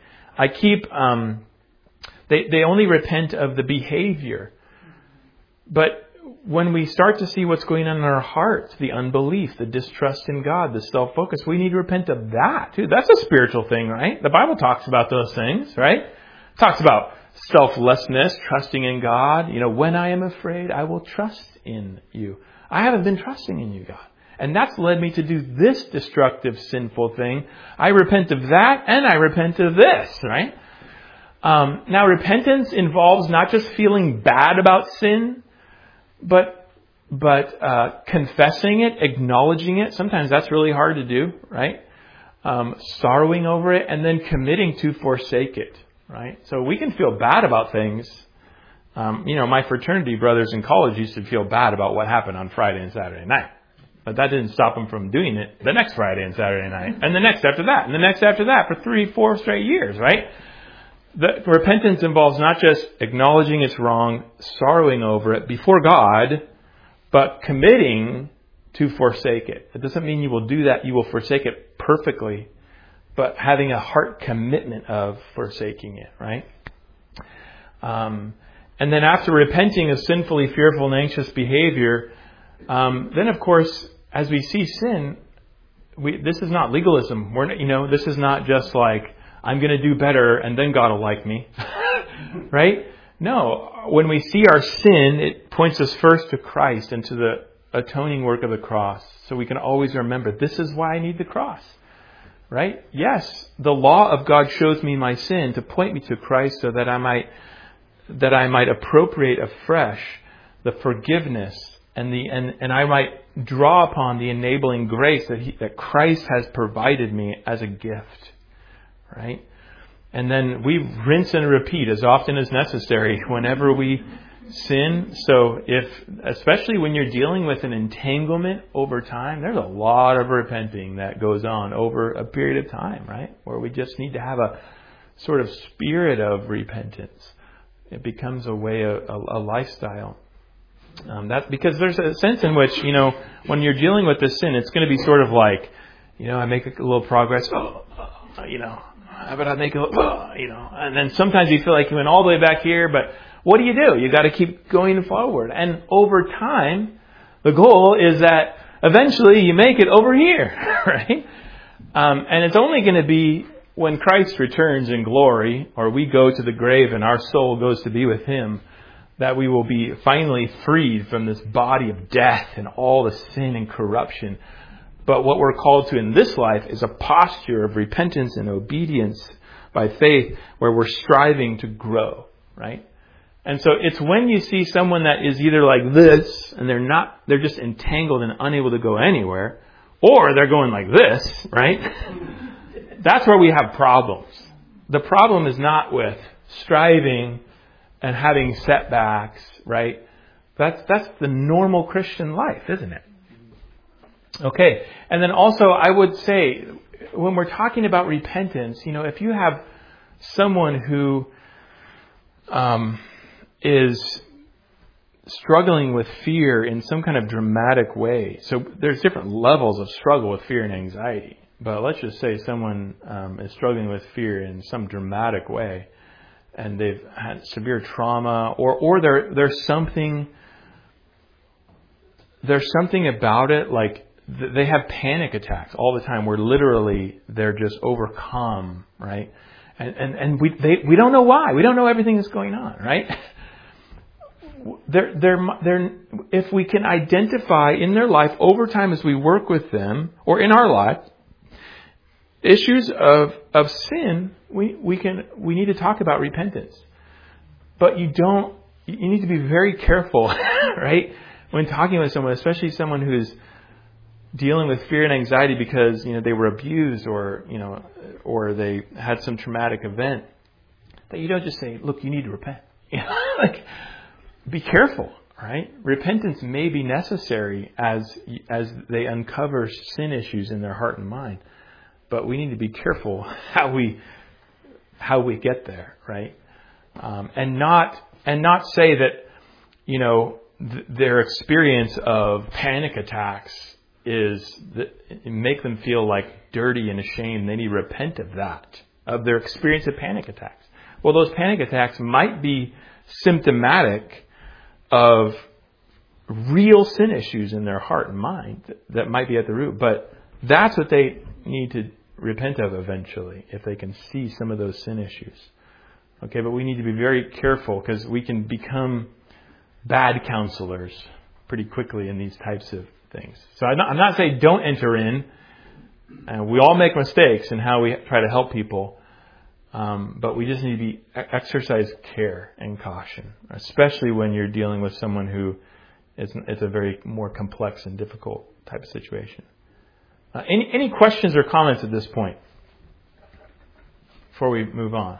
they only repent of the behavior. But when we start to see what's going on in our hearts, the unbelief, the distrust in God, the self-focus, we need to repent of that too. That's a spiritual thing, right? The Bible talks about those things, right? It talks about selflessness, trusting in God. When I am afraid, I will trust in you. I haven't been trusting in you, God. And that's led me to do this destructive, sinful thing. I repent of that and I repent of this, right? Now, repentance involves not just feeling bad about sin, but confessing it, acknowledging it. Sometimes that's really hard to do, right? Sorrowing over it, and then committing to forsake it, right? So we can feel bad about things. My fraternity brothers in college used to feel bad about what happened on Friday and Saturday night. But that didn't stop them from doing it the next Friday and Saturday night, and the next after that, and the next after that for 3-4 straight years, right? The repentance involves not just acknowledging it's wrong, sorrowing over it before God, but committing to forsake it. It doesn't mean you will do that, you will forsake it perfectly, but having a heart commitment of forsaking it, right? And then after repenting of sinfully fearful and anxious behavior, then of course, as we see sin, this is not legalism. This is not just like, I'm going to do better and then God will like me. Right? No. When we see our sin, it points us first to Christ and to the atoning work of the cross. So we can always remember, this is why I need the cross. Right? Yes, the law of God shows me my sin to point me to Christ so that I might appropriate afresh the forgiveness and I might draw upon the enabling grace that Christ has provided me as a gift. Right? And then we rinse and repeat as often as necessary whenever we sin. So especially when you're dealing with an entanglement over time, there's a lot of repenting that goes on over a period of time, right? Where we just need to have a sort of spirit of repentance. It becomes a way, a lifestyle. That's because there's a sense in which, when you're dealing with this sin, it's going to be sort of like, I make a little progress, how about I make and then sometimes you feel like you went all the way back here, but what do? You got to keep going forward. And over time, the goal is that eventually you make it over here, right? And it's only going to be when Christ returns in glory, or we go to the grave and our soul goes to be with Him, that we will be finally freed from this body of death and all the sin and corruption. But what we're called to in this life is a posture of repentance and obedience by faith where we're striving to grow, right? And so it's when you see someone that is either like this and they're just entangled and unable to go anywhere, or they're going like this, right? That's where we have problems. The problem is not with striving and having setbacks, right? That's the normal Christian life, isn't it? Okay. And then also I would say, when we're talking about repentance, if you have someone who is struggling with fear in some kind of dramatic way. So there's different levels of struggle with fear and anxiety. But let's just say someone is struggling with fear in some dramatic way, and they've had severe trauma, or there's something about it, like they have panic attacks all the time, where literally they're just overcome, right? And we don't know why. We don't know everything that's going on, right? if we can identify in their life over time as we work with them, or in our life, issues of sin, we need to talk about repentance. But you need to be very careful, right? When talking with someone, especially someone who's dealing with fear and anxiety because, they were abused or they had some traumatic event, that you don't just say, look, you need to repent. Be careful, right? Repentance may be necessary as they uncover sin issues in their heart and mind. But we need to be careful how we get there, right? And not say that, their experience of panic attacks make them feel like dirty and ashamed. They need to repent of their experience of panic attacks. Well, those panic attacks might be symptomatic of real sin issues in their heart and mind that might be at the root. But that's what they need to repent of eventually, if they can see some of those sin issues. Okay, but we need to be very careful because we can become bad counselors pretty quickly in these types of things. So I'm not saying don't enter in. We all make mistakes in how we try to help people. But we just need to exercise care and caution, especially when you're dealing with someone who it's a very more complex and difficult type of situation. Any questions or comments at this point before we move on?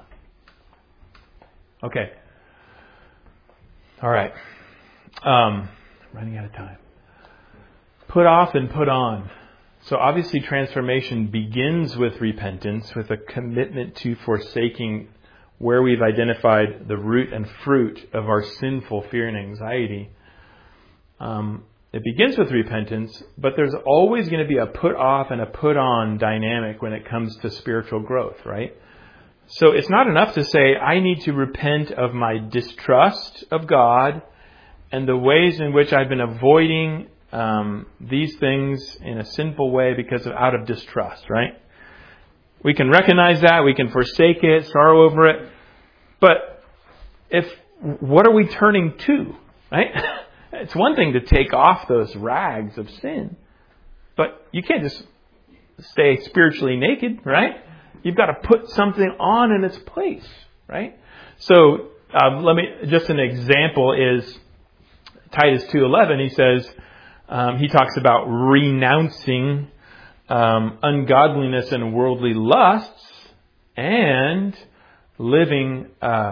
Okay. All right. Running out of time. Put off and put on. So obviously transformation begins with repentance, with a commitment to forsaking where we've identified the root and fruit of our sinful fear and anxiety. It begins with repentance, but there's always going to be a put off and a put on dynamic when it comes to spiritual growth, right? So it's not enough to say, I need to repent of my distrust of God and the ways in which I've been avoiding these things in a sinful way out of distrust, right? We can recognize that, we can forsake it, sorrow over it, but what are we turning to, right? It's one thing to take off those rags of sin, but you can't just stay spiritually naked, right? You've got to put something on in its place, right? So just an example is Titus 2:11. He says, he talks about renouncing ungodliness and worldly lusts and living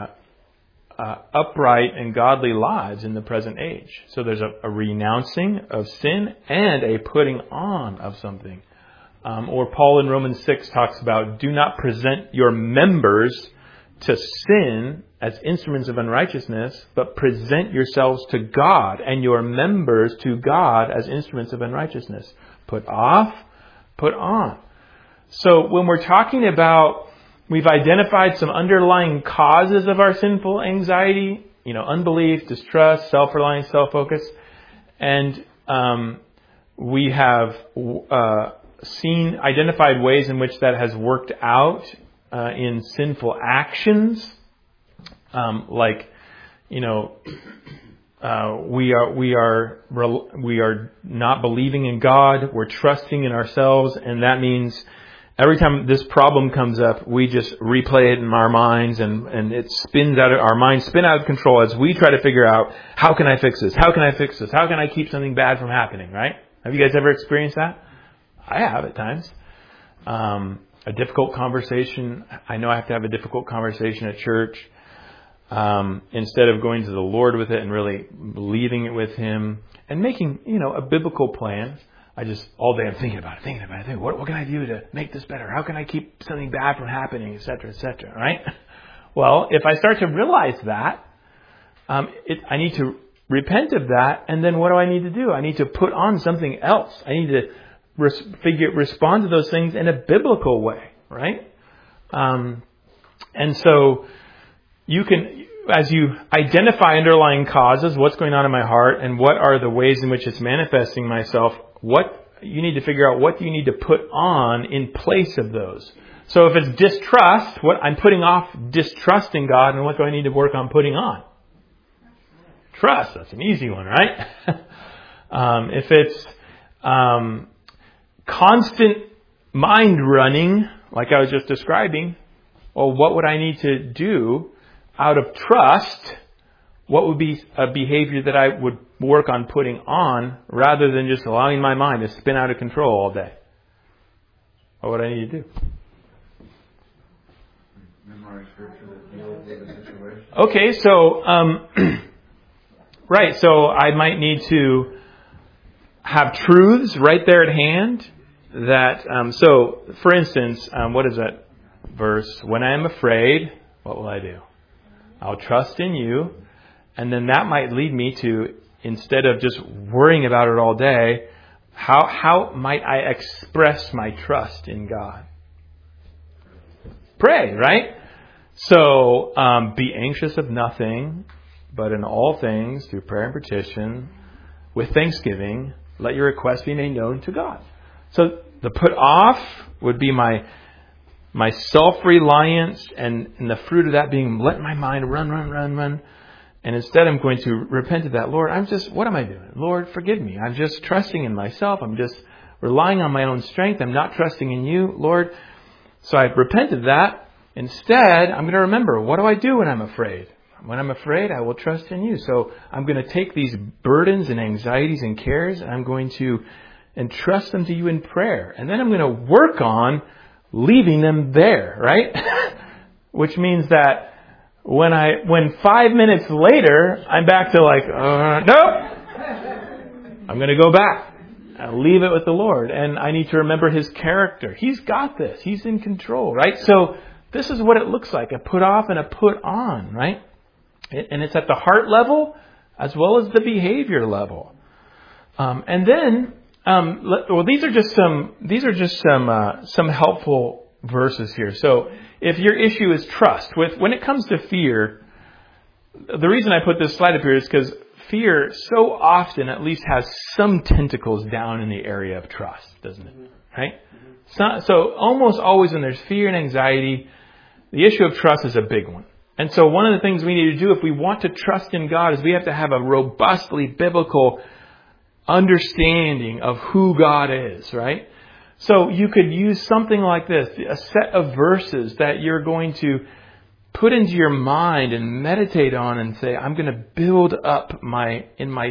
upright and godly lives in the present age. So there's a renouncing of sin and a putting on of something. Or Paul in Romans 6 talks about, do not present your members to sin as instruments of unrighteousness, but present yourselves to God and your members to God as instruments of unrighteousness. Put off, put on. So when we're talking about, we've identified some underlying causes of our sinful anxiety, unbelief, distrust, self-reliance, self-focus, and we have identified ways in which that has worked out in sinful actions, we are not believing in God. We're trusting in ourselves, and that means every time this problem comes up, we just replay it in our minds, and it spins out. Our minds spin out of control as we try to figure out, how can I fix this? How can I fix this? How can I keep something bad from happening? Right? Have you guys ever experienced that? I have at times. A difficult conversation. I know I have to have a difficult conversation at church. Instead of going to the Lord with it and really believing it with Him and making, a biblical plan, all day I'm thinking about it. What can I do to make this better? How can I keep something bad from happening, et cetera, right? Well, if I start to realize that, I need to repent of that, and then what do I need to do? I need to put on something else. I need to respond to those things in a biblical way, right? And so you can, as you identify underlying causes, what's going on in my heart, and what are the ways in which it's manifesting myself, you need to figure out what do you need to put on in place of those. So if it's distrust, I'm putting off distrusting God, and what do I need to work on putting on? trust, that's an easy one, right? If it's constant mind running, like I was just describing, well, what would I need to do out of trust? What would be a behavior that I would work on putting on rather than just allowing my mind to spin out of control all day? What would I need to do? Memorize scripture that deals with the situation. Okay, so, right, so I might need to have truths right there at hand that, so, for instance, what is that verse? When I am afraid, what will I do? I'll trust in you. And then that might lead me to, instead of just worrying about it all day, how might I express my trust in God? Pray, right? So, be anxious of nothing, but in all things, through prayer and petition, with thanksgiving, let your requests be made known to God. So, the put off would be my self-reliance, and the fruit of that being, let my mind run. And instead I'm going to repent of that. Lord, what am I doing? Lord, forgive me. I'm just trusting in myself. I'm just relying on my own strength. I'm not trusting in you, Lord. So I repent of that. Instead, I'm going to remember, what do I do when I'm afraid? When I'm afraid, I will trust in you. So I'm going to take these burdens and anxieties and cares, and I'm going to entrust them to you in prayer. And then I'm going to work on leaving them there, right? Which means that when 5 minutes later, I'm back to like, nope, I'm going to go back. I'll leave it with the Lord. And I need to remember His character. He's got this. He's in control, right? So this is what it looks like, a put off and a put on, right? And it's at the heart level as well as the behavior level. And then, these are just some helpful verses here. So if your issue is trust, when it comes to fear, the reason I put this slide up here is because fear so often at least has some tentacles down in the area of trust, doesn't it? Right? So almost always when there's fear and anxiety, the issue of trust is a big one. And so one of the things we need to do if we want to trust in God is we have to have a robustly biblical understanding of who God is, right? So you could use something like this, a set of verses that you're going to put into your mind and meditate on and say, I'm going to build up my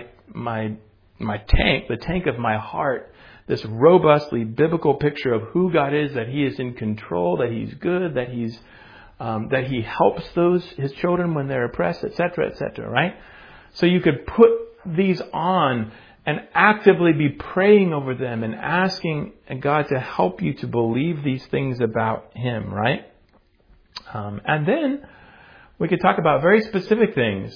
tank, the tank of my heart, this robustly biblical picture of who God is, that He is in control, that He's good, that He helps His children when they're oppressed, etc., right? So you could put these on and actively be praying over them and asking God to help you to believe these things about Him, right? And then we could talk about very specific things.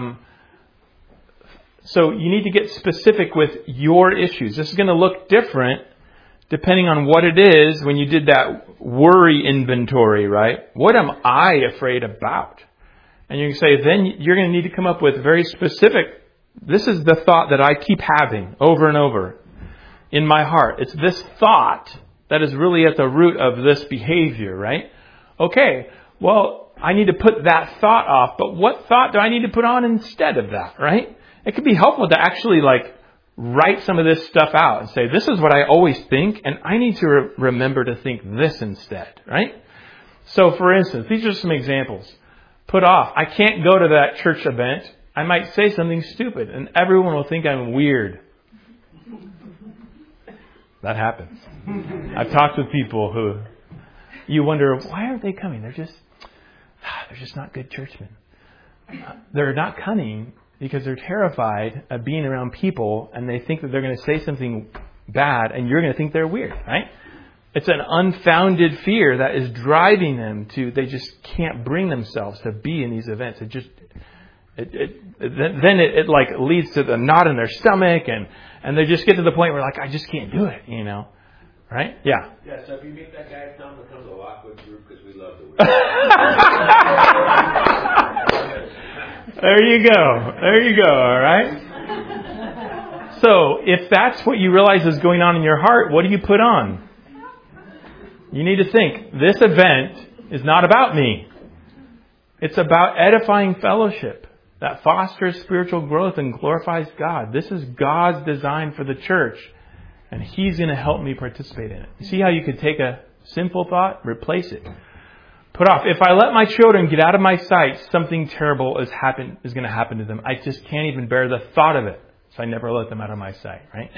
So you need to get specific with your issues. This is going to look different depending on what it is when you did that worry inventory, right? What am I afraid about? And you can say, then you're going to need to come up with very specific. This is the thought that I keep having over and over in my heart. It's this thought that is really at the root of this behavior, right? Okay, well, I need to put that thought off, but what thought do I need to put on instead of that, right? It could be helpful to actually write some of this stuff out and say, this is what I always think, and I need to remember to think this instead, right? So, for instance, these are some examples. Put off. I can't go to that church event. I might say something stupid, and everyone will think I'm weird. That happens. I've talked with people who you wonder, why aren't they coming? They're just not good churchmen. They're not coming because they're terrified of being around people, and they think that they're going to say something bad, and you're going to think they're weird, right? It's an unfounded fear that is driving them to, they just can't bring themselves to be in these events. It leads to the knot in their stomach, and they just get to the point where I just can't do it, right? Yeah. Yeah. So if you meet that guy, tell him to come to a Lockwood group because we love the weird. There you go. All right. So if that's what you realize is going on in your heart, what do you put on? You need to think, this event is not about me. It's about edifying fellowship. that fosters spiritual growth and glorifies God. This is God's design for the church, and He's going to help me participate in it. You see how you could take a sinful thought, replace it. Put off. If I let my children get out of my sight, something terrible is going to happen to them. I just can't even bear the thought of it. So I never let them out of my sight, right?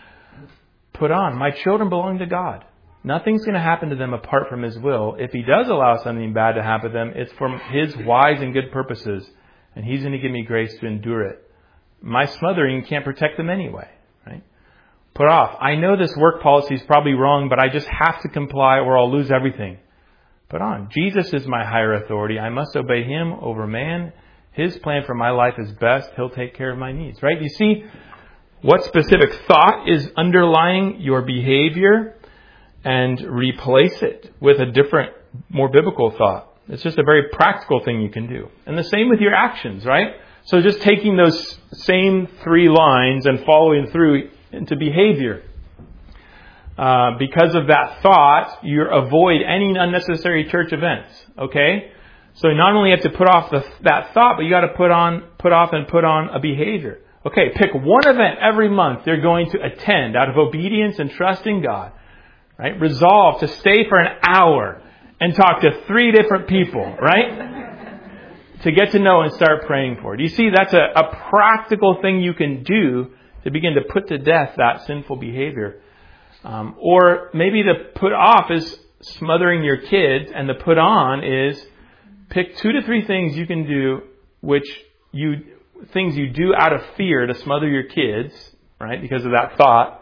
Put on. My children belong to God. Nothing's going to happen to them apart from His will. If He does allow something bad to happen to them, it's for His wise and good purposes. And He's going to give me grace to endure it. My smothering can't protect them anyway, right? Put off. I know this work policy is probably wrong, but I just have to comply or I'll lose everything. Put on. Jesus is my higher authority. I must obey Him over man. His plan for my life is best. He'll take care of my needs, right? You see what specific thought is underlying your behavior and replace it with a different, more biblical thought. It's just a very practical thing you can do. And the same with your actions, right? So just taking those same 3 lines and following through into behavior. Because of that thought, you avoid any unnecessary church events, okay? So you not only have to put off that thought, but you got to put on a behavior. Okay, pick one event every month you're going to attend out of obedience and trust in God. Right? Resolve to stay for an hour and talk to 3 different people, right? To get to know and start praying for. Do you see that's a practical thing you can do to begin to put to death that sinful behavior? Or maybe the put off is smothering your kids, and the put on is pick 2 to 3 things you can do, things you do out of fear to smother your kids, right? Because of that thought.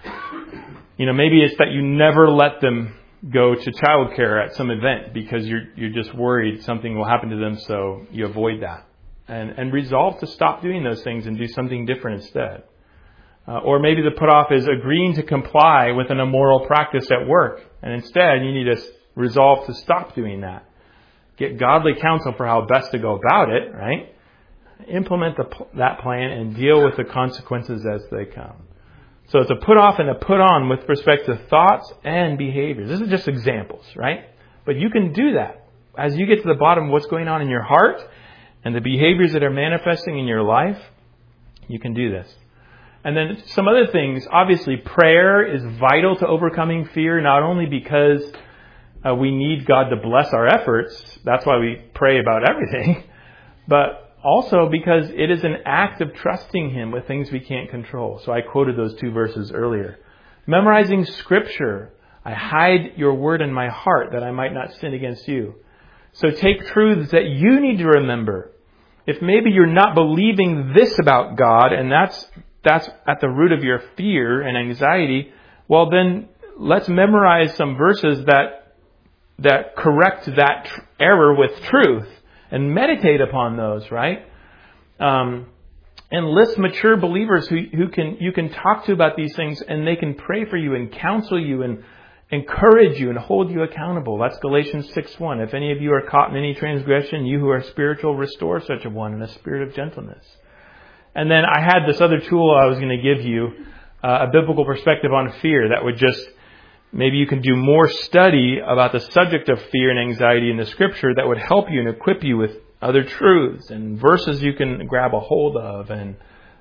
Maybe it's that you never let them go to childcare at some event because you're just worried something will happen to them, so you avoid that. And resolve to stop doing those things and do something different instead. Or maybe the put off is agreeing to comply with an immoral practice at work. And instead, you need to resolve to stop doing that. Get godly counsel for how best to go about it, right? Implement that plan and deal with the consequences as they come. So it's a put off and a put on with respect to thoughts and behaviors. This is just examples, right? But you can do that. As you get to the bottom of what's going on in your heart and the behaviors that are manifesting in your life, you can do this. And then some other things. Obviously, prayer is vital to overcoming fear, not only because we need God to bless our efforts. That's why we pray about everything. But also because it is an act of trusting Him with things we can't control. So I quoted those 2 verses earlier. Memorizing Scripture. I hide your word in my heart that I might not sin against you. So take truths that you need to remember. If maybe you're not believing this about God, and that's at the root of your fear and anxiety, well then let's memorize some verses that correct that error with truth. And meditate upon those, right? And list mature believers who you can talk to about these things, and they can pray for you and counsel you and encourage you and hold you accountable. That's Galatians 6:1. If any of you are caught in any transgression, you who are spiritual, restore such a one in a spirit of gentleness. And then I had this other tool I was going to give you, a biblical perspective on fear that would just, maybe you can do more study about the subject of fear and anxiety in the Scripture that would help you and equip you with other truths and verses you can grab a hold of and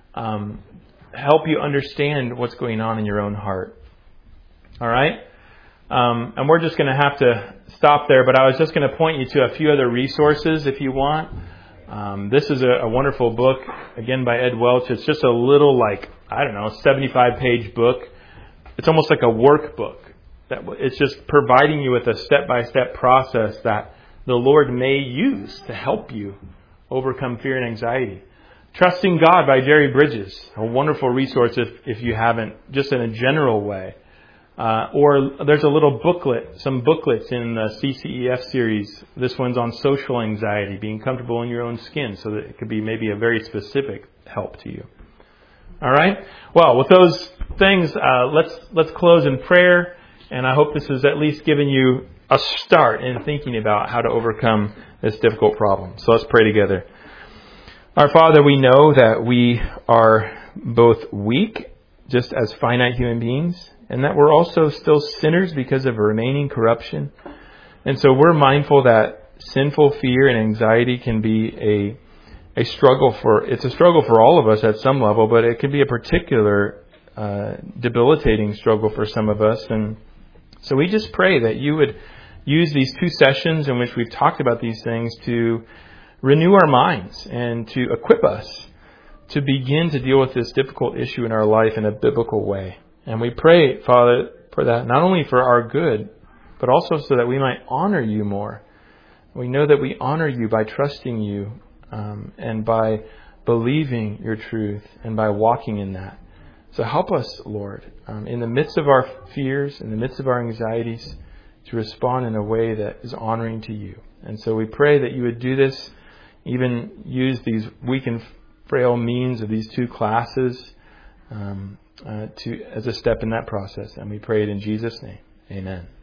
help you understand what's going on in your own heart. All right? And we're just going to have to stop there, but I was just going to point you to a few other resources if you want. This is a wonderful book, again by Ed Welch. It's just a little 75-page book. It's almost like a workbook. It's just providing you with a step-by-step process that the Lord may use to help you overcome fear and anxiety. Trusting God by Jerry Bridges, a wonderful resource if you haven't, just in a general way. Or there's a little booklet, some booklets in the CCEF series. This one's on social anxiety, being comfortable in your own skin, so that it could be maybe a very specific help to you. All right? Well, with those things, let's close in prayer. And I hope this has at least given you a start in thinking about how to overcome this difficult problem. So let's pray together. Our Father, we know that we are both weak, just as finite human beings, and that we're also still sinners because of remaining corruption. And so we're mindful that sinful fear and anxiety can be a struggle for all of us at some level, but it can be a particular debilitating struggle for some of us. And so we just pray that you would use these 2 sessions in which we've talked about these things to renew our minds and to equip us to begin to deal with this difficult issue in our life in a biblical way. And we pray, Father, for that, not only for our good, but also so that we might honor you more. We know that we honor you by trusting you and by believing your truth and by walking in that. So help us, Lord, in the midst of our fears, in the midst of our anxieties, to respond in a way that is honoring to you. And so we pray that you would do this, even use these weak and frail means of these 2 classes as a step in that process. And we pray it in Jesus' name. Amen.